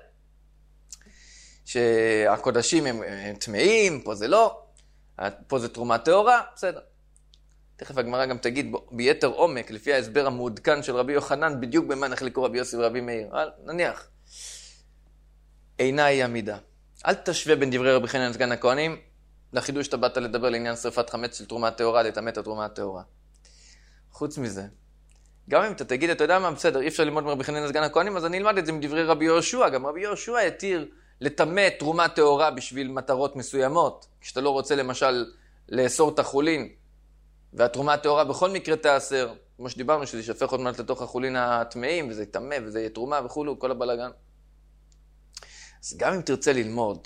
שהקודשים הם, הם טמאים, פה זה לא, פה זה תרומה טהורה, בסדר. תכף הגמרא גם תגיד ביתר עומק, לפי ההסבר המעודכן של רבי יוחנן, בדיוק במה נחלקו רבי יוסי ורבי מאיר. נניח, אינה היא המידה. אל תשווה בין דברי רבי חנינא סגן הכהנים, לחידוש שאתה באת לדבר לעניין שריפת חמץ של תרומה טהורה, לטמא את התרומה הטהורה. חוץ מזה, גם אם אתה תגיד, אתה יודע מה, בסדר, אי אפשר ללמוד מרבי חנינא סגן הכהנים, אז אני אלמד את זה מדברי רבי יהושע. גם רבי יהושע התיר לטמא תרומה טהורה בשביל מטרות מסוימות. כשאתה לא רוצה למשל לאסור את החולין, והתרומה הטהורה בכל מקרה תאסר, כמו שדיברנו, שזה ישפך עוד מעט לתוך החולין הטמאים, וזה יטמא, וזה יהיה תרומה וכולו, כל הבלגן. אז גם אם תרצה ללמוד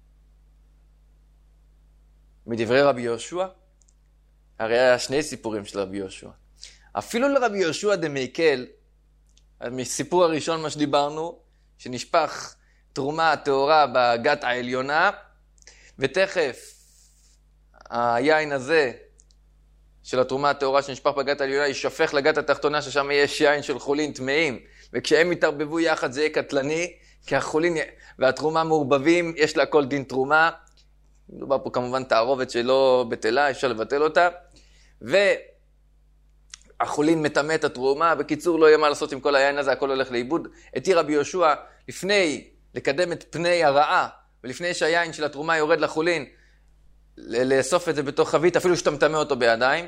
מדברי רבי יהושע, הרי היה שני סיפורים של רבי יהושע. אפילו לרבי יהושע דמייקל, מסיפור הראשון מה שדיברנו, שנשפך תרומה הטהורה בגת העליונה, ותכף היין הזה של התרומה הטהורה שנשפך בגת העליונה יישפך לגת התחתונה, ששם יש יין של חולין טמאים, וכשהם יתערבבו יחד זה יהיה קטלני, כי החולין והתרומה מעורבבים, יש לה כל דין תרומה. מדובר פה כמובן תערובת שלא בטלה, אפשר לבטל אותה. והחולין מטמא את התרומה, בקיצור לא יהיה מה לעשות עם כל היין הזה, הכל הולך לאיבוד. התיר רבי יהושע לפני לקדם את פני הרעה, ולפני שהיין של התרומה יורד לחולין, לאסוף את זה בתוך חבית, אפילו שאתה מטמא אותו בידיים.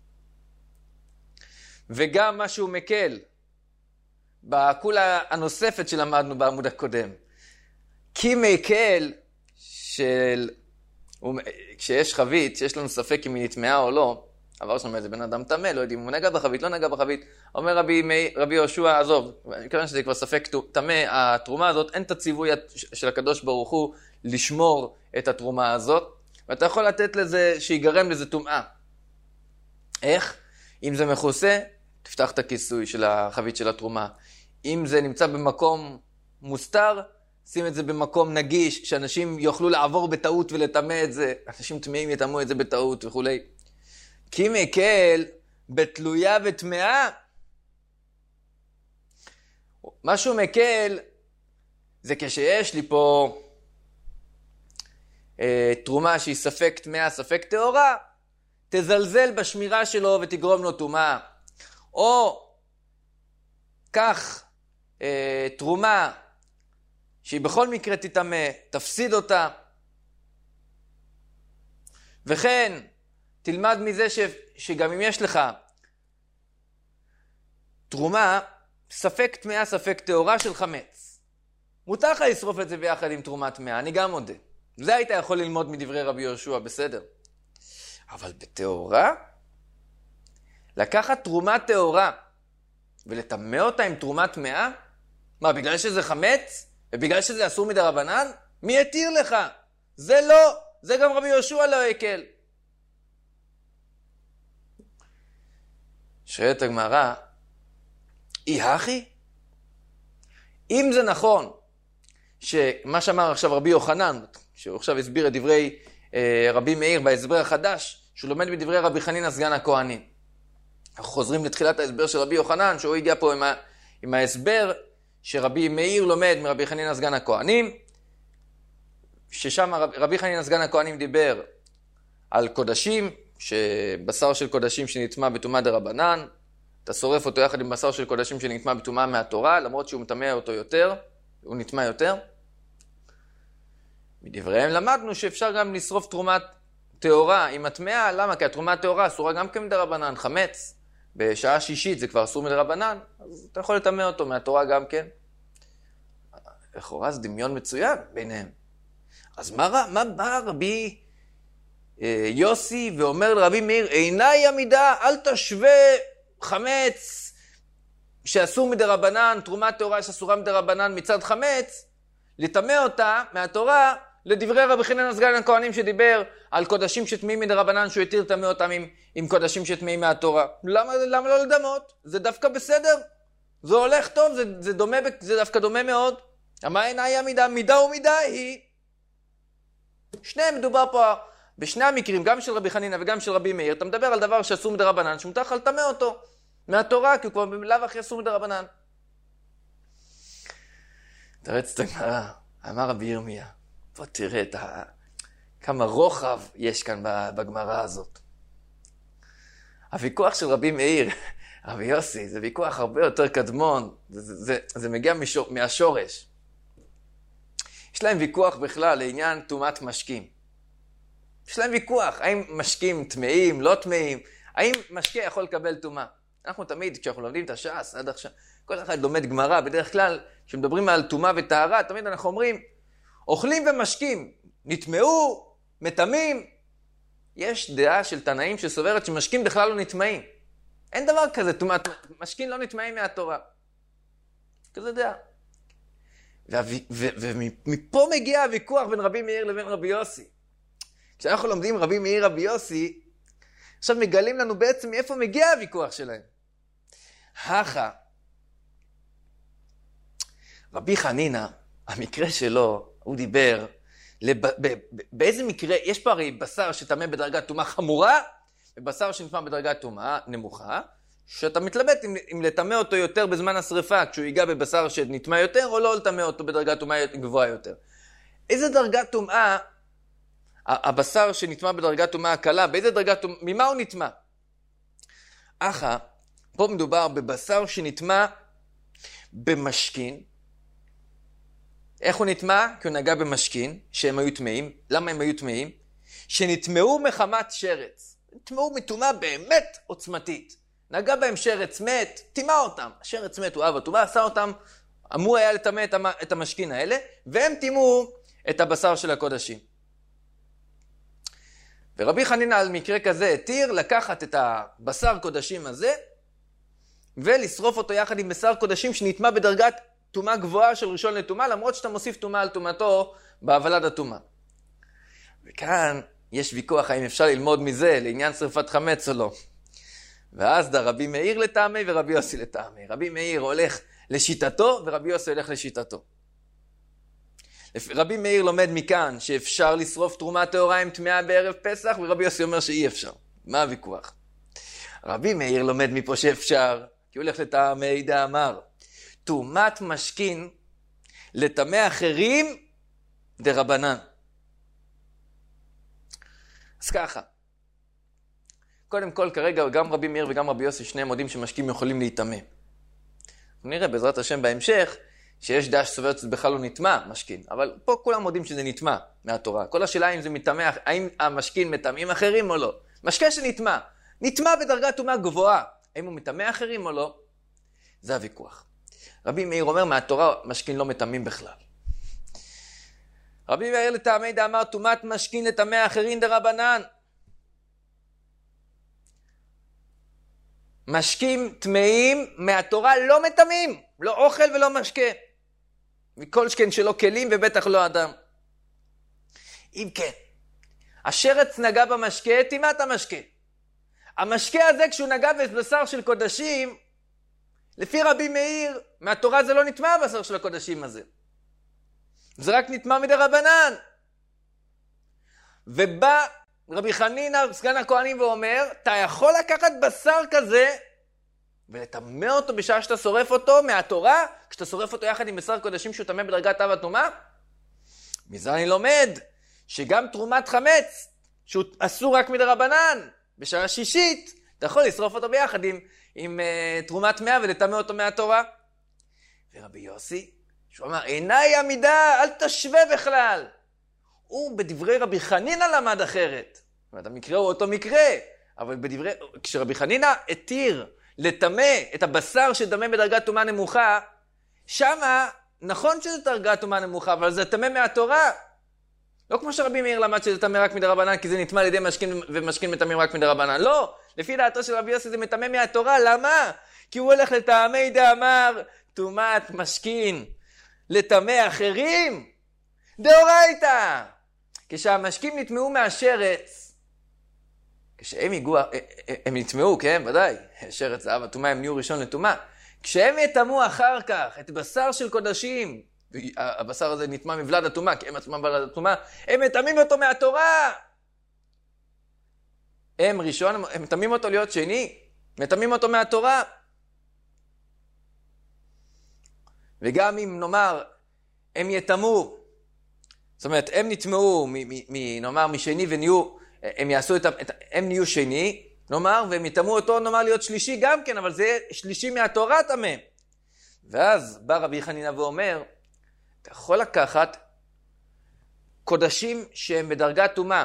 וגם משהו מקל, בקולה הנוספת שלמדנו בעמוד הקודם. כי מקל של... כשיש חבית, שיש לנו ספק אם היא נטמעה או לא, עבר שם איזה בן אדם טמא, לא יודעים אם הוא נגע בחבית, לא נגע בחבית, אומר רבי, רבי יהושע, עזוב, כיוון שזה כבר ספק טמא, התרומה הזאת, אין את הציווי של הקדוש ברוך הוא לשמור את התרומה הזאת, ואתה יכול לתת לזה, שיגרם לזה טומאה. איך? אם זה מכוסה, תפתח את הכיסוי של החבית של התרומה. אם זה נמצא במקום מוסתר, שים את זה במקום נגיש, שאנשים יוכלו לעבור בטעות ולטמא את זה. אנשים טמאים יטמאו את זה בטעות וכו'. כי מקל בתלויה וטמאה. משהו מקל זה כשיש לי פה אה, תרומה שהיא ספק טמאה, ספק טהורה, תזלזל בשמירה שלו ותגרום לו טומאה. או כך אה, תרומה שהיא בכל מקרה תטמא, תפסיד אותה. וכן, תלמד מזה ש, שגם אם יש לך תרומה, ספק טמאה, ספק טהורה של חמץ, מותר לך לשרוף את זה ביחד עם תרומה טמאה, אני גם מודה. זה היית יכול ללמוד מדברי רבי יהושע, בסדר. אבל בטהורה, לקחת תרומה טהורה ולטמא אותה עם תרומה טמאה? מה, בגלל שזה חמץ? ובגלל שזה אסור מדרבנן? מי יתיר לך? זה לא, זה גם רבי יהושע לא יקל. שואלת הגמרא, אי הכי? אם זה נכון, שמה שאמר עכשיו רבי יוחנן, שהוא עכשיו הסביר את דברי אה, רבי מאיר בהסבר החדש, שהוא לומד בדברי רבי חנינא סגן הכהנים. אנחנו חוזרים לתחילת ההסבר של רבי יוחנן, שהוא הגיע פה עם, ה, עם ההסבר שרבי מאיר לומד מרבי חנינא סגן הכהנים, ששם רב, רבי חנינא סגן הכהנים דיבר על קודשים, שבשר של קודשים שנטמא בטומאה דרבנן, אתה שורף אותו יחד עם בשר של קודשים שנטמא בטומאה מהתורה, למרות שהוא מטמא אותו יותר, הוא נטמא יותר. מדבריהם למדנו שאפשר גם לשרוף תרומת טהורה עם הטמאה. למה? כי התרומה הטהורה אסורה גם כמדרבנן, חמץ. בשעה שישית זה כבר אסור מדרבנן, אז אתה יכול לטמא אותו מהתורה גם כן. לכאורה זה דמיון מצוין ביניהם. אז מה, מה בא רבי אה, יוסי ואומר לרבי מאיר, עיני עמידה, אל תשווה חמץ שאסור מדרבנן, תרומה טהורה שאסורה מדרבנן מצד חמץ, לטמא אותה מהתורה לדברי רבי חנינא סגן הכהנים שדיבר על קודשים שטמאים מדרבנן, שהוא יתיר לטמא אותם עם, עם קודשים שטמאים מהתורה. למה, למה לא לדמות? זה דווקא בסדר. זה הולך טוב, זה, זה, דומה, זה דווקא דומה מאוד. מה עיני עמידה? מידה ומידה היא. שניהם מדובר פה בשני המקרים, גם של רבי חנינא וגם של רבי מאיר. אתה מדבר על דבר שאסור מדרבנן, שמותר לך לטמא אותו מהתורה, כי הוא כבר בלאו הכי אסור מדרבנן. תרץ את הגמרא, אמר רבי ירמיה, בוא תראה את ה... כמה רוחב יש כאן בגמרא הזאת. הוויכוח של רבי מאיר, רבי יוסי, זה ויכוח הרבה יותר קדמון, זה, זה, זה מגיע משור, מהשורש. יש להם ויכוח בכלל לעניין טומאת משקים. יש להם ויכוח, האם משקים טמאים, לא טמאים, האם משקה יכול לקבל טומאה. אנחנו תמיד, כשאנחנו לומדים את הש"ס, עד עכשיו, כל אחד לומד גמרא, בדרך כלל, כשמדברים על טומאה וטהרה, תמיד אנחנו אומרים, אוכלים ומשקים, נטמאו, מטמאים. יש דעה של תנאים שסוברת שמשקים בכלל לא נטמאים. אין דבר כזה, טומאת, משקים לא נטמאים מהתורה. כזה דעה. ומפה מגיע הוויכוח בין רבי מאיר לבין רבי יוסי. כשאנחנו לומדים רבי מאיר רבי יוסי, עכשיו מגלים לנו בעצם מאיפה מגיע הוויכוח שלהם. הכה, רבי חנינא, המקרה שלו, הוא דיבר, לב... ב... ב... באיזה מקרה, יש פה הרי בשר שטמא בדרגת טומאה חמורה, ובשר שנטמא בדרגת טומאה נמוכה, שאתה מתלבט אם, אם לטמא אותו יותר בזמן השריפה, כשהוא ייגע בבשר שנטמא יותר, או לא לטמא אותו בדרגת טומאה גבוהה יותר. איזה דרגת טומאה, הבשר שנטמא בדרגת טומאה הקלה, באיזה דרגת טומאה, ממה הוא נטמא? אחה, פה מדובר בבשר שנטמא במשכין. איך הוא נטמא? כי הוא נגע במשכין, שהם היו טמאים. למה הם היו טמאים? שנטמאו מחמת שרץ. נטמאו מטומאה באמת עוצמתית. נגע בהם שרץ מת, טימא אותם. השרץ מת, הוא אהב הטומאה, עשה אותם, אמור היה לטמא את המשכין האלה, והם טימאו את הבשר של הקודשים. ורבי חנינא על מקרה כזה התיר לקחת את הבשר קודשים הזה, ולשרוף אותו יחד עם בשר קודשים שנטמא בדרגת טומאה גבוהה של ראשון לטומאה, למרות שאתה מוסיף טומאה על טומאתו בהבלת הטומאה. וכאן יש ויכוח האם אפשר ללמוד מזה לעניין שריפת חמץ או לא. ואז דה רבי מאיר לטעמי ורבי יוסי לטעמי. רבי מאיר הולך לשיטתו ורבי יוסי הולך לשיטתו. רבי מאיר לומד מכאן שאפשר לשרוף תרומה טהורה עם טמאה בערב פסח, ורבי יוסי אומר שאי אפשר. מה הוויכוח? רבי מאיר לומד מפה שאפשר, כי הוא הולך לטעמי דאמר. תרומת משכין לטמא אחרים דרבנן. אז ככה. קודם כל, כרגע גם רבי מאיר וגם רבי יוסי, שניהם מודים שמשקים יכולים להיטמא. נראה בעזרת השם בהמשך, שיש דש סוברת שזה בכלל לא נטמא, משכין. אבל פה כולם מודים שזה נטמא מהתורה. כל השאלה אם זה מטמא, האם המשכין מטמאים אחרים או לא. משקה שנטמא. נטמא בדרגת טומאה גבוהה. האם הוא מטמא אחרים או לא? זה הוויכוח. רבי מאיר אומר, מהתורה משכין לא מטמאים בכלל. רבי מאיר לטעמי דאמר, טומאת משכין לטמא אחרים דרבנן. משקים טמאים מהתורה לא מטמאים, לא אוכל ולא משקה. מכל שכן שלא כלים ובטח לא אדם. אם כן, השרץ נגע במשקה, טימאת המשקה. המשקה הזה כשהוא נגע בבשר של קודשים, לפי רבי מאיר, מהתורה זה לא נטמא הבשר של הקודשים הזה. זה רק נטמא מדי רבנן. ובא רבי חנינא, סגן הכהנים, ואומר, אתה יכול לקחת בשר כזה, ולטמא אותו בשעה שאתה שורף אותו מהתורה, כשאתה שורף אותו יחד עם בשר קודשים שהוא טמא בדרגת אב הטומאה? מזה אני לומד, שגם תרומת חמץ, שהוא אסור רק מדי רבנן, בשעה שישית, אתה יכול לשרוף אותו ביחד עם, עם uh, תרומת טמאה ולטמא אותו מהתורה. ורבי יוסי, שהוא אמר, עיניי עמידה, אל תשווה בכלל. הוא בדברי רבי חנינא למד אחרת. זאת אומרת, המקרה הוא אותו מקרה, אבל בדברי, כשרבי חנינא התיר לטמא את הבשר שטמא בדרגת טומאה נמוכה, שמה נכון שזה דרגת טומאה נמוכה, אבל זה טמא מהתורה. לא כמו שרבי מאיר למד שזה טמא רק מדרבנן, כי זה נטמא על ידי משכין ומשכין מטמאים רק מדרבנן. לא, לפי דעתו של רבי יוסי זה מטמא מהתורה. למה? כי הוא הולך לטעמי דאמר, טומאת משכין לטמא אחרים דאורייתא. כשהמשקים נטמאו מהשרץ, כשהם יגעו, הם נטמאו, כן, ודאי, שרץ זהב הטומאה, הם נהיו ראשון לטומאה. כשהם יטמאו אחר כך את בשר של קודשים, הבשר הזה נטמא מבלד הטומאה, כי הם עצמם בלד הטומאה, הם מטמאים אותו מהתורה. הם ראשון, הם מטמאים אותו להיות שני, מטמאים אותו מהתורה. וגם אם נאמר, הם יטמאו, זאת אומרת, הם נטמאו, נאמר, משני ונהיו, הם יעשו את, הם נהיו שני, נאמר, והם יטמאו אותו, נאמר, להיות שלישי גם כן, אבל זה שלישי מהתורה טמא. ואז בא רבי חנינא ואומר, אתה יכול לקחת קודשים שהם בדרגת טומאה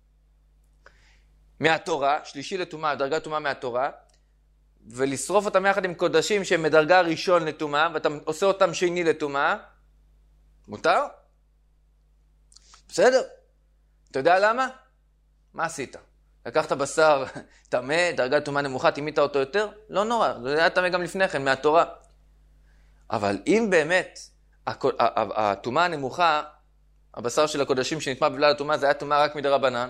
מהתורה, שלישי לטומאה, דרגת טומאה מהתורה, ולשרוף אותם יחד עם קודשים שהם בדרגה ראשון לטומאה, ואתה עושה אותם שני לטומאה, מותר? בסדר. אתה יודע למה? מה עשית? לקחת בשר טמא, דרגת טומאה נמוכה, טימאת אותו יותר? לא נורא, זה היה טמא גם לפני כן, מהתורה. אבל אם באמת הטומאה הנמוכה, הבשר של הקודשים שנטמא בבלד הטומאה, זה היה טומאה רק מדי רבנן.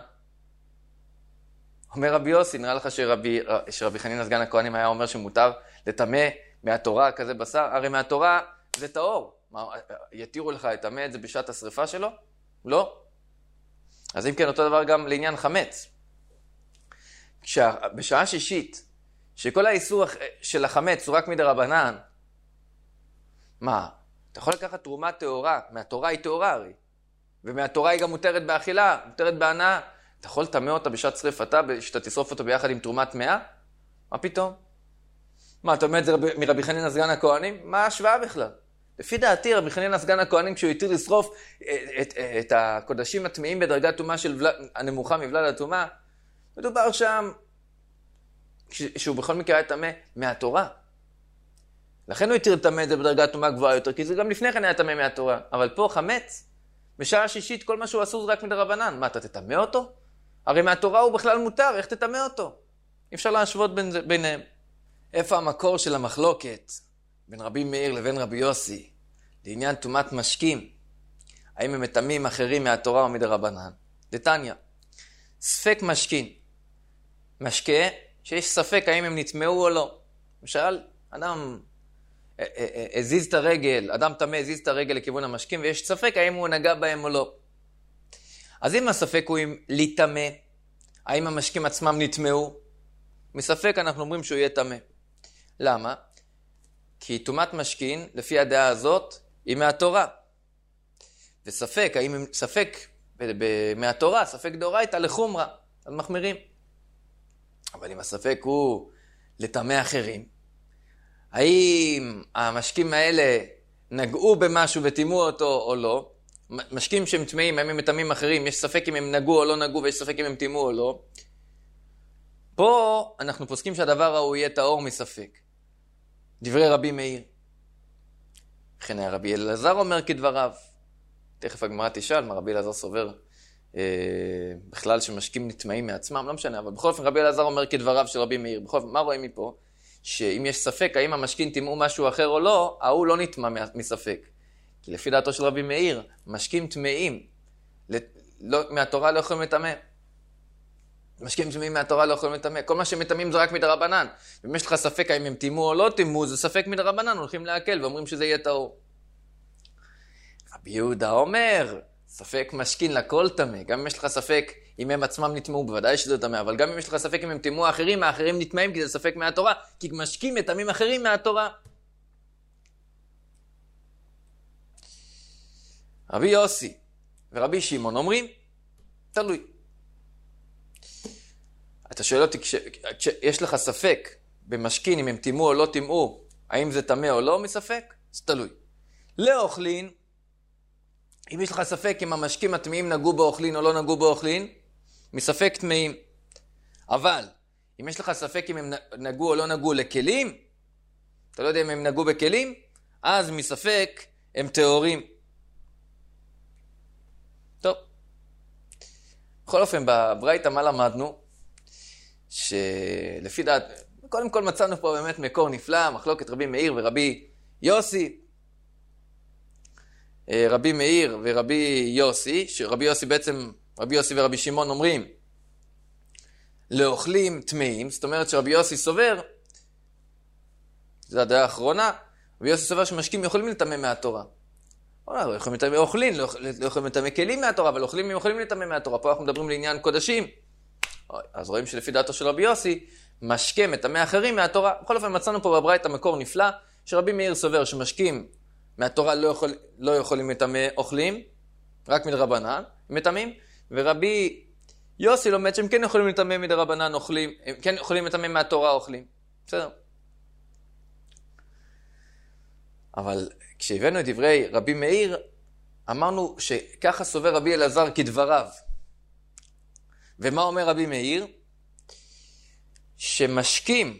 אומר רבי יוסי, נראה לך שרבי, שרבי חנינא סגן הכהנים היה אומר שמותר לטמא מהתורה כזה בשר? הרי מהתורה זה טהור. מה, יתירו לך לטמא את זה בשעת השריפה שלו? לא. אז אם כן, אותו דבר גם לעניין חמץ. כשה, בשעה שישית, שכל האיסור של החמץ הוא רק מדי רבנן, מה? אתה יכול לקחת תרומה טהורה, מהתורה היא טהורה הרי, ומהתורה היא גם מותרת באכילה, מותרת בהנאה. אתה יכול לטמא אותה בשעת שריפתה, שאתה תשרוף אותו ביחד עם תרומת טמאה? מה פתאום? מה, אתה אומר את זה מרבי חנינא סגן הכהנים? מה ההשוואה בכלל? לפי דעתי, רבי חנינא סגן הכהנים, כשהוא התיר לשרוף את, את, את הקודשים הטמאים בדרגת טומאה של ולד, הנמוכה מבלד הטומאה, מדובר שם שהוא בכל מקרה היה טמא מהתורה. לכן הוא התיר לטמא את זה בדרגת טומאה גבוהה יותר, כי זה גם לפני כן היה טמא מהתורה. אבל פה חמץ, בשעה שישית, כל מה שהוא אסור זה רק מדרבנן. מה, אתה תטמא אותו? הרי מהתורה הוא בכלל מותר, איך תטמא אותו? אי אפשר להשוות בין זה, ביניהם. איפה המקור של המחלוקת בין רבי מאיר לבין רבי יוסי לעניין טומאת משקים? האם הם מטמאים אחרים מהתורה או מדרבנן? דתניא, ספק משכין, משקה שיש ספק האם הם נטמעו או לא. למשל, אדם הזיז את הרגל, אדם טמא הזיז את הרגל לכיוון המשקים, ויש ספק האם הוא נגע בהם או לא. אז אם הספק הוא אם להיטמא, האם המשקים עצמם נטמעו, מספק אנחנו אומרים שהוא יהיה טמא. למה? כי טומאת משכין, לפי הדעה הזאת, היא מהתורה. וספק, האם ספק מהתורה, ספק דאורייתא לחומרא, אז מחמירים. אבל אם הספק הוא לטמא אחרים, האם המשקים האלה נגעו במשהו וטימאו אותו או לא? משקים שהם טמאים, האם הם מטמאים אחרים, יש ספק אם הם נגעו או לא נגעו, ויש ספק אם הם טימאו או לא. פה אנחנו פוסקים שהדבר ההוא יהיה טהור מספק. דברי רבי מאיר. וכן רבי אלעזר אומר כדבריו. תכף הגמרא תשאל מה רבי אלעזר סובר אה, בכלל שמשקים נטמאים מעצמם, לא משנה, אבל בכל אופן רבי אלעזר אומר כדבריו של רבי מאיר. בכל אופן, מה רואים מפה? שאם יש ספק האם המשקים טימאו משהו אחר או לא, ההוא לא נטמא מספק. כי לפי דעתו של רבי מאיר, משקים טמאים לא, מהתורה לא יכולים לטמא. משקים טמאים מהתורה לא יכולים לטמא. כל מה שמטמאים זה רק מדרבנן. ואם יש לך ספק האם הם טימאו או לא טימאו, זה ספק מדרבנן, הולכים להקל ואומרים שזה יהיה טהור. רבי יהודה אומר, ספק משכין לכל טמא. גם אם יש לך ספק אם הם עצמם נטמאו, בוודאי שזה טמא, אבל גם אם יש לך ספק אם הם טימאו אחרים, האחרים נטמאים כי זה ספק מהתורה, כי משקים מטמאים אחרים מהתורה. רבי יוסי ורבי שמעון אומרים, תלוי. אתה שואל אותי, כשיש לך ספק במשכין אם הם טימאו או לא טימאו, האם זה טמא או לא מספק? זה תלוי. לאוכלין, אם יש לך ספק אם המשקים הטמאים נגעו באוכלין או לא נגעו באוכלין, מספק טמאים. אבל, אם יש לך ספק אם הם נגעו או לא נגעו לכלים, אתה לא יודע אם הם נגעו בכלים, אז מספק הם טהורים. טוב. בכל אופן, בברייתא מה למדנו? שלפי דעת, קודם כל מצאנו פה באמת מקור נפלא, מחלוקת רבי מאיר ורבי יוסי. רבי מאיר ורבי יוסי, שרבי יוסי בעצם, רבי יוסי ורבי שמעון אומרים, לאוכלים טמאים, זאת אומרת שרבי יוסי סובר, זו הדעה האחרונה, רבי יוסי סובר שמשקים יכולים לטמא מהתורה. לא יכולים לטמא אוכלין, לא יכולים לטמא כלים מהתורה, אבל אוכלים יכולים לטמא מהתורה. פה אנחנו מדברים לעניין קודשים. אז רואים שלפי דעתו של רבי יוסי, משקה מטמא אחרים מהתורה. בכל אופן מצאנו פה בברייתא מקור נפלא, שרבי מאיר סובר שמשקים מהתורה לא, יכול, לא יכולים לטמא אוכלים, רק מדרבנן, מטמאים, ורבי יוסי לומד שהם כן יכולים לטמא מדרבנן אוכלים, הם כן יכולים לטמא מהתורה אוכלים. בסדר. אבל כשהבאנו את דברי רבי מאיר, אמרנו שככה סובר רבי אלעזר כדבריו. ומה אומר רבי מאיר? שמשקים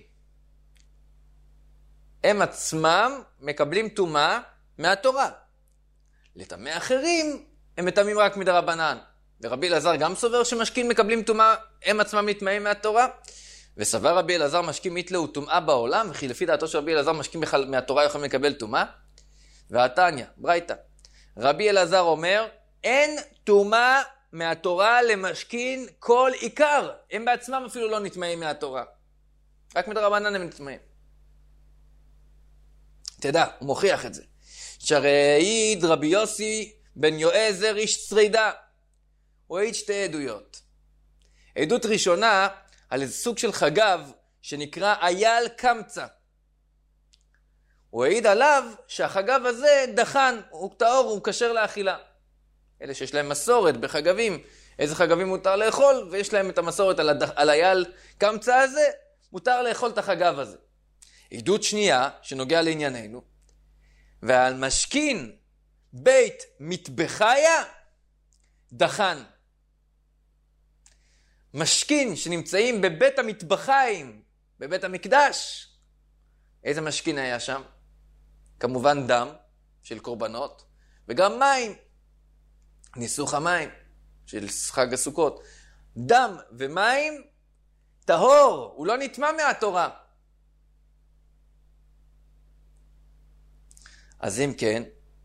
הם עצמם מקבלים טומאה מהתורה. לטמא אחרים הם מטמאים רק מדרבנן. ורבי אלעזר גם סובר שמשקים מקבלים טומאה, הם עצמם נטמאים מהתורה. וסבר רבי אלעזר משקים יתלאו טומאה בעולם, וכי לפי דעתו של רבי אלעזר משקים מהתורה יכולים לקבל טומאה. והתניא, ברייתא, רבי אלעזר אומר, אין טומאה מהתורה למשכין כל עיקר. הם בעצמם אפילו לא נטמאים מהתורה. רק מדרבנן הם נטמאים. תדע, הוא מוכיח את זה. שהרי העיד רבי יוסי בן יועזר איש שרידה. הוא העיד שתי עדויות. עדות ראשונה על איזה סוג של חגב שנקרא אייל קמצא. הוא העיד עליו שהחגב הזה דחן, הוא טהור, הוא כשר לאכילה. אלה שיש להם מסורת בחגבים, איזה חגבים מותר לאכול, ויש להם את המסורת על, הדח, על אייל קמצא הזה, מותר לאכול את החגב הזה. עדות שנייה שנוגע לענייננו, ועל משכין בית מטבחיה דחן. משכין שנמצאים בבית המטבחיים, בבית המקדש. איזה משכין היה שם? כמובן דם של קורבנות, וגם מים, ניסוך המים של חג הסוכות. דם ומים טהור, הוא לא נטמא מהתורה. אז אם כן,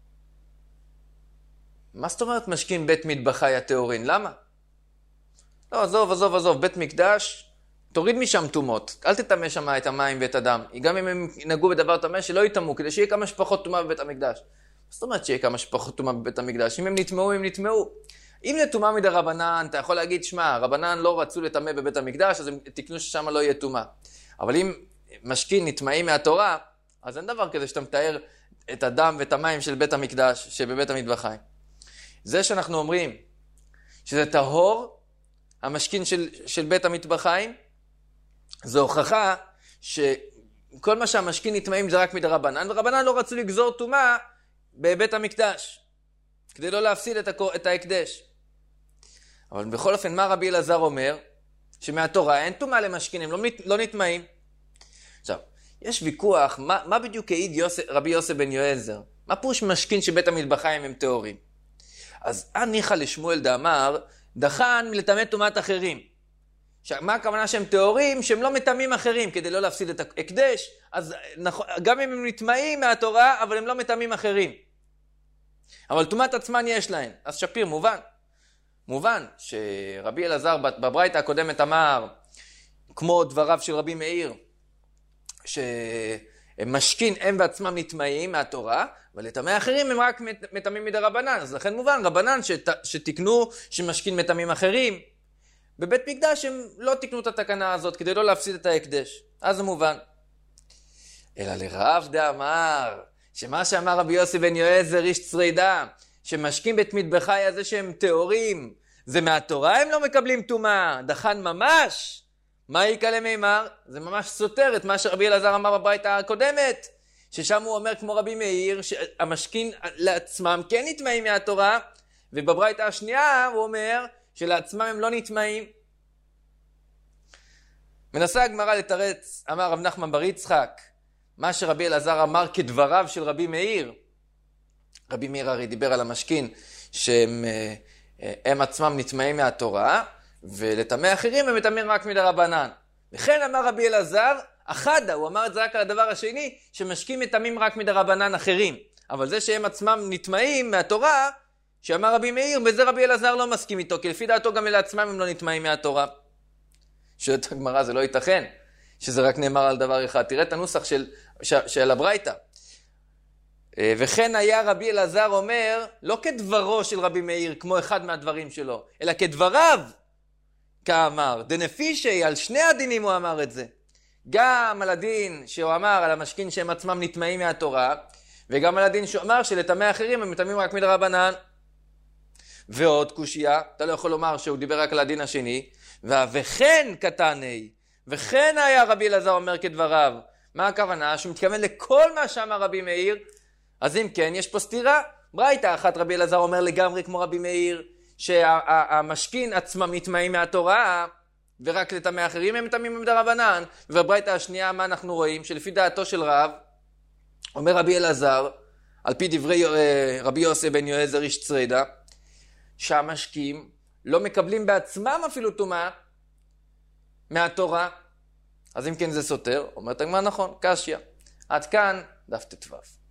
מה זאת אומרת משכין בית מטבחי הטהורין? למה? לא, עזוב, עזוב, עזוב, בית מקדש, תוריד משם טומאות, אל תטמא שם את המים ואת הדם. גם אם הם נגעו בדבר טמא, שלא יטמאו, כדי שיהיה כמה שפחות טומאה בבית המקדש. זאת אומרת שיהיה כמה שפחות טומאה בבית המקדש. אם הם נטמאו, הם נטמאו. אם זה טומאה מדרבנן, אתה יכול להגיד, שמע, רבנן לא רצו לטמא בבית המקדש, אז הם תקנו ששם לא יהיה טומאה. אבל אם משכין נטמאים מהתורה, אז אין דבר כזה שאתה מתאר את הדם ואת המים של בית המקדש, שבבית המטבחיים. זה שאנחנו אומרים שזה טהור, המשכין של, של בית המטבחיים, זו הוכחה שכל מה שהמשכין נטמאים זה רק מדרבנן, ורבנן לא רצו לגזור טומאה בבית המקדש, כדי לא להפסיד את, הקור, את ההקדש. אבל בכל אופן, מה רבי אלעזר אומר? שמהתורה אין טומאה למשכין, הם לא, לא נטמאים. עכשיו, יש ויכוח, מה, מה בדיוק העיד יוסף, רבי יוסף בן יועזר? מה פירוש משכין שבית המטבחיים הם טהורים? אז הניחא לשמואל דאמר, דחן מלטמא טומאת אחרים. עכשיו, מה הכוונה שהם טהורים? שהם לא מטמאים אחרים, כדי לא להפסיד את ההקדש. אז נכון, גם אם הם נטמאים מהתורה, אבל הם לא מטמאים אחרים. אבל טומאת עצמן יש להם. אז שפיר, מובן. מובן שרבי אלעזר בברייתא הקודמת אמר, כמו דבריו של רבי מאיר, שמשכין הם בעצמם נטמאים מהתורה, ולטמא אחרים הם רק מטמאים מדרבנן. אז לכן מובן, רבנן שת, שתקנו שמשכין מטמאים אחרים. בבית מקדש הם לא תקנו את התקנה הזאת כדי לא להפסיד את ההקדש. אז זה מובן. אלא לרב דאמר, שמה שאמר רבי יוסי בן יועזר איש צרידה, שמשכין בית מטבחי הזה שהם טהורים, זה מהתורה הם לא מקבלים טומאה, דחן ממש. מה יקלה מימר? זה ממש סותר את מה שרבי אלעזר אמר בברייתא הקודמת, ששם הוא אומר כמו רבי מאיר, שהמשכין לעצמם כן נטמאים מהתורה, ובברייתא השנייה הוא אומר שלעצמם הם לא נטמאים. מנסה הגמרא לתרץ, אמר רב נחמן בר יצחק, מה שרבי אלעזר אמר כדבריו של רבי מאיר. רבי מאיר הרי דיבר על המשכין שהם הם עצמם נטמאים מהתורה, ולטמא אחרים הם מטמאים רק מדרבנן. וכן אמר רבי אלעזר, אחדה, הוא אמר את זה רק על הדבר השני, שמשכין מטמאים רק מדרבנן אחרים. אבל זה שהם עצמם נטמאים מהתורה, שאמר רבי מאיר, בזה רבי אלעזר לא מסכים איתו, כי לפי דעתו גם אלה עצמם הם לא נטמאים מהתורה. שואלת הגמרא, זה לא ייתכן, שזה רק נאמר על דבר אחד. תראה את הנוסח של, של, של הברייתא. וכן היה רבי אלעזר אומר, לא כדברו של רבי מאיר, כמו אחד מהדברים שלו, אלא כדבריו, כאמר, דנפישי, על שני הדינים הוא אמר את זה. גם על הדין שהוא אמר על המשכין שהם עצמם נטמאים מהתורה, וגם על הדין שהוא אמר שלטמא אחרים הם מטמאים רק מדרבנן. ועוד קושיה, אתה לא יכול לומר שהוא דיבר רק על הדין השני, וכן קטני, וכן היה רבי אלעזר אומר כדבריו. מה הכוונה? שהוא מתכוון לכל מה שאמר רבי מאיר. אז אם כן, יש פה סתירה. ברייתא אחת רבי אלעזר אומר לגמרי כמו רבי מאיר, שהמשכין עצמם נטמאים מהתורה, ורק לטמא אחרים הם מטמאים מדרבנן. ובברייתא השנייה מה אנחנו רואים? שלפי דעתו של רב, אומר רבי אלעזר, על פי דברי רבי יוסף בן יועזר איש צרידה, שהמשקים לא מקבלים בעצמם אפילו טומאה מהתורה. אז אם כן זה סותר, אומרת הגמרא נכון, קשיא. עד כאן דף ט"ו.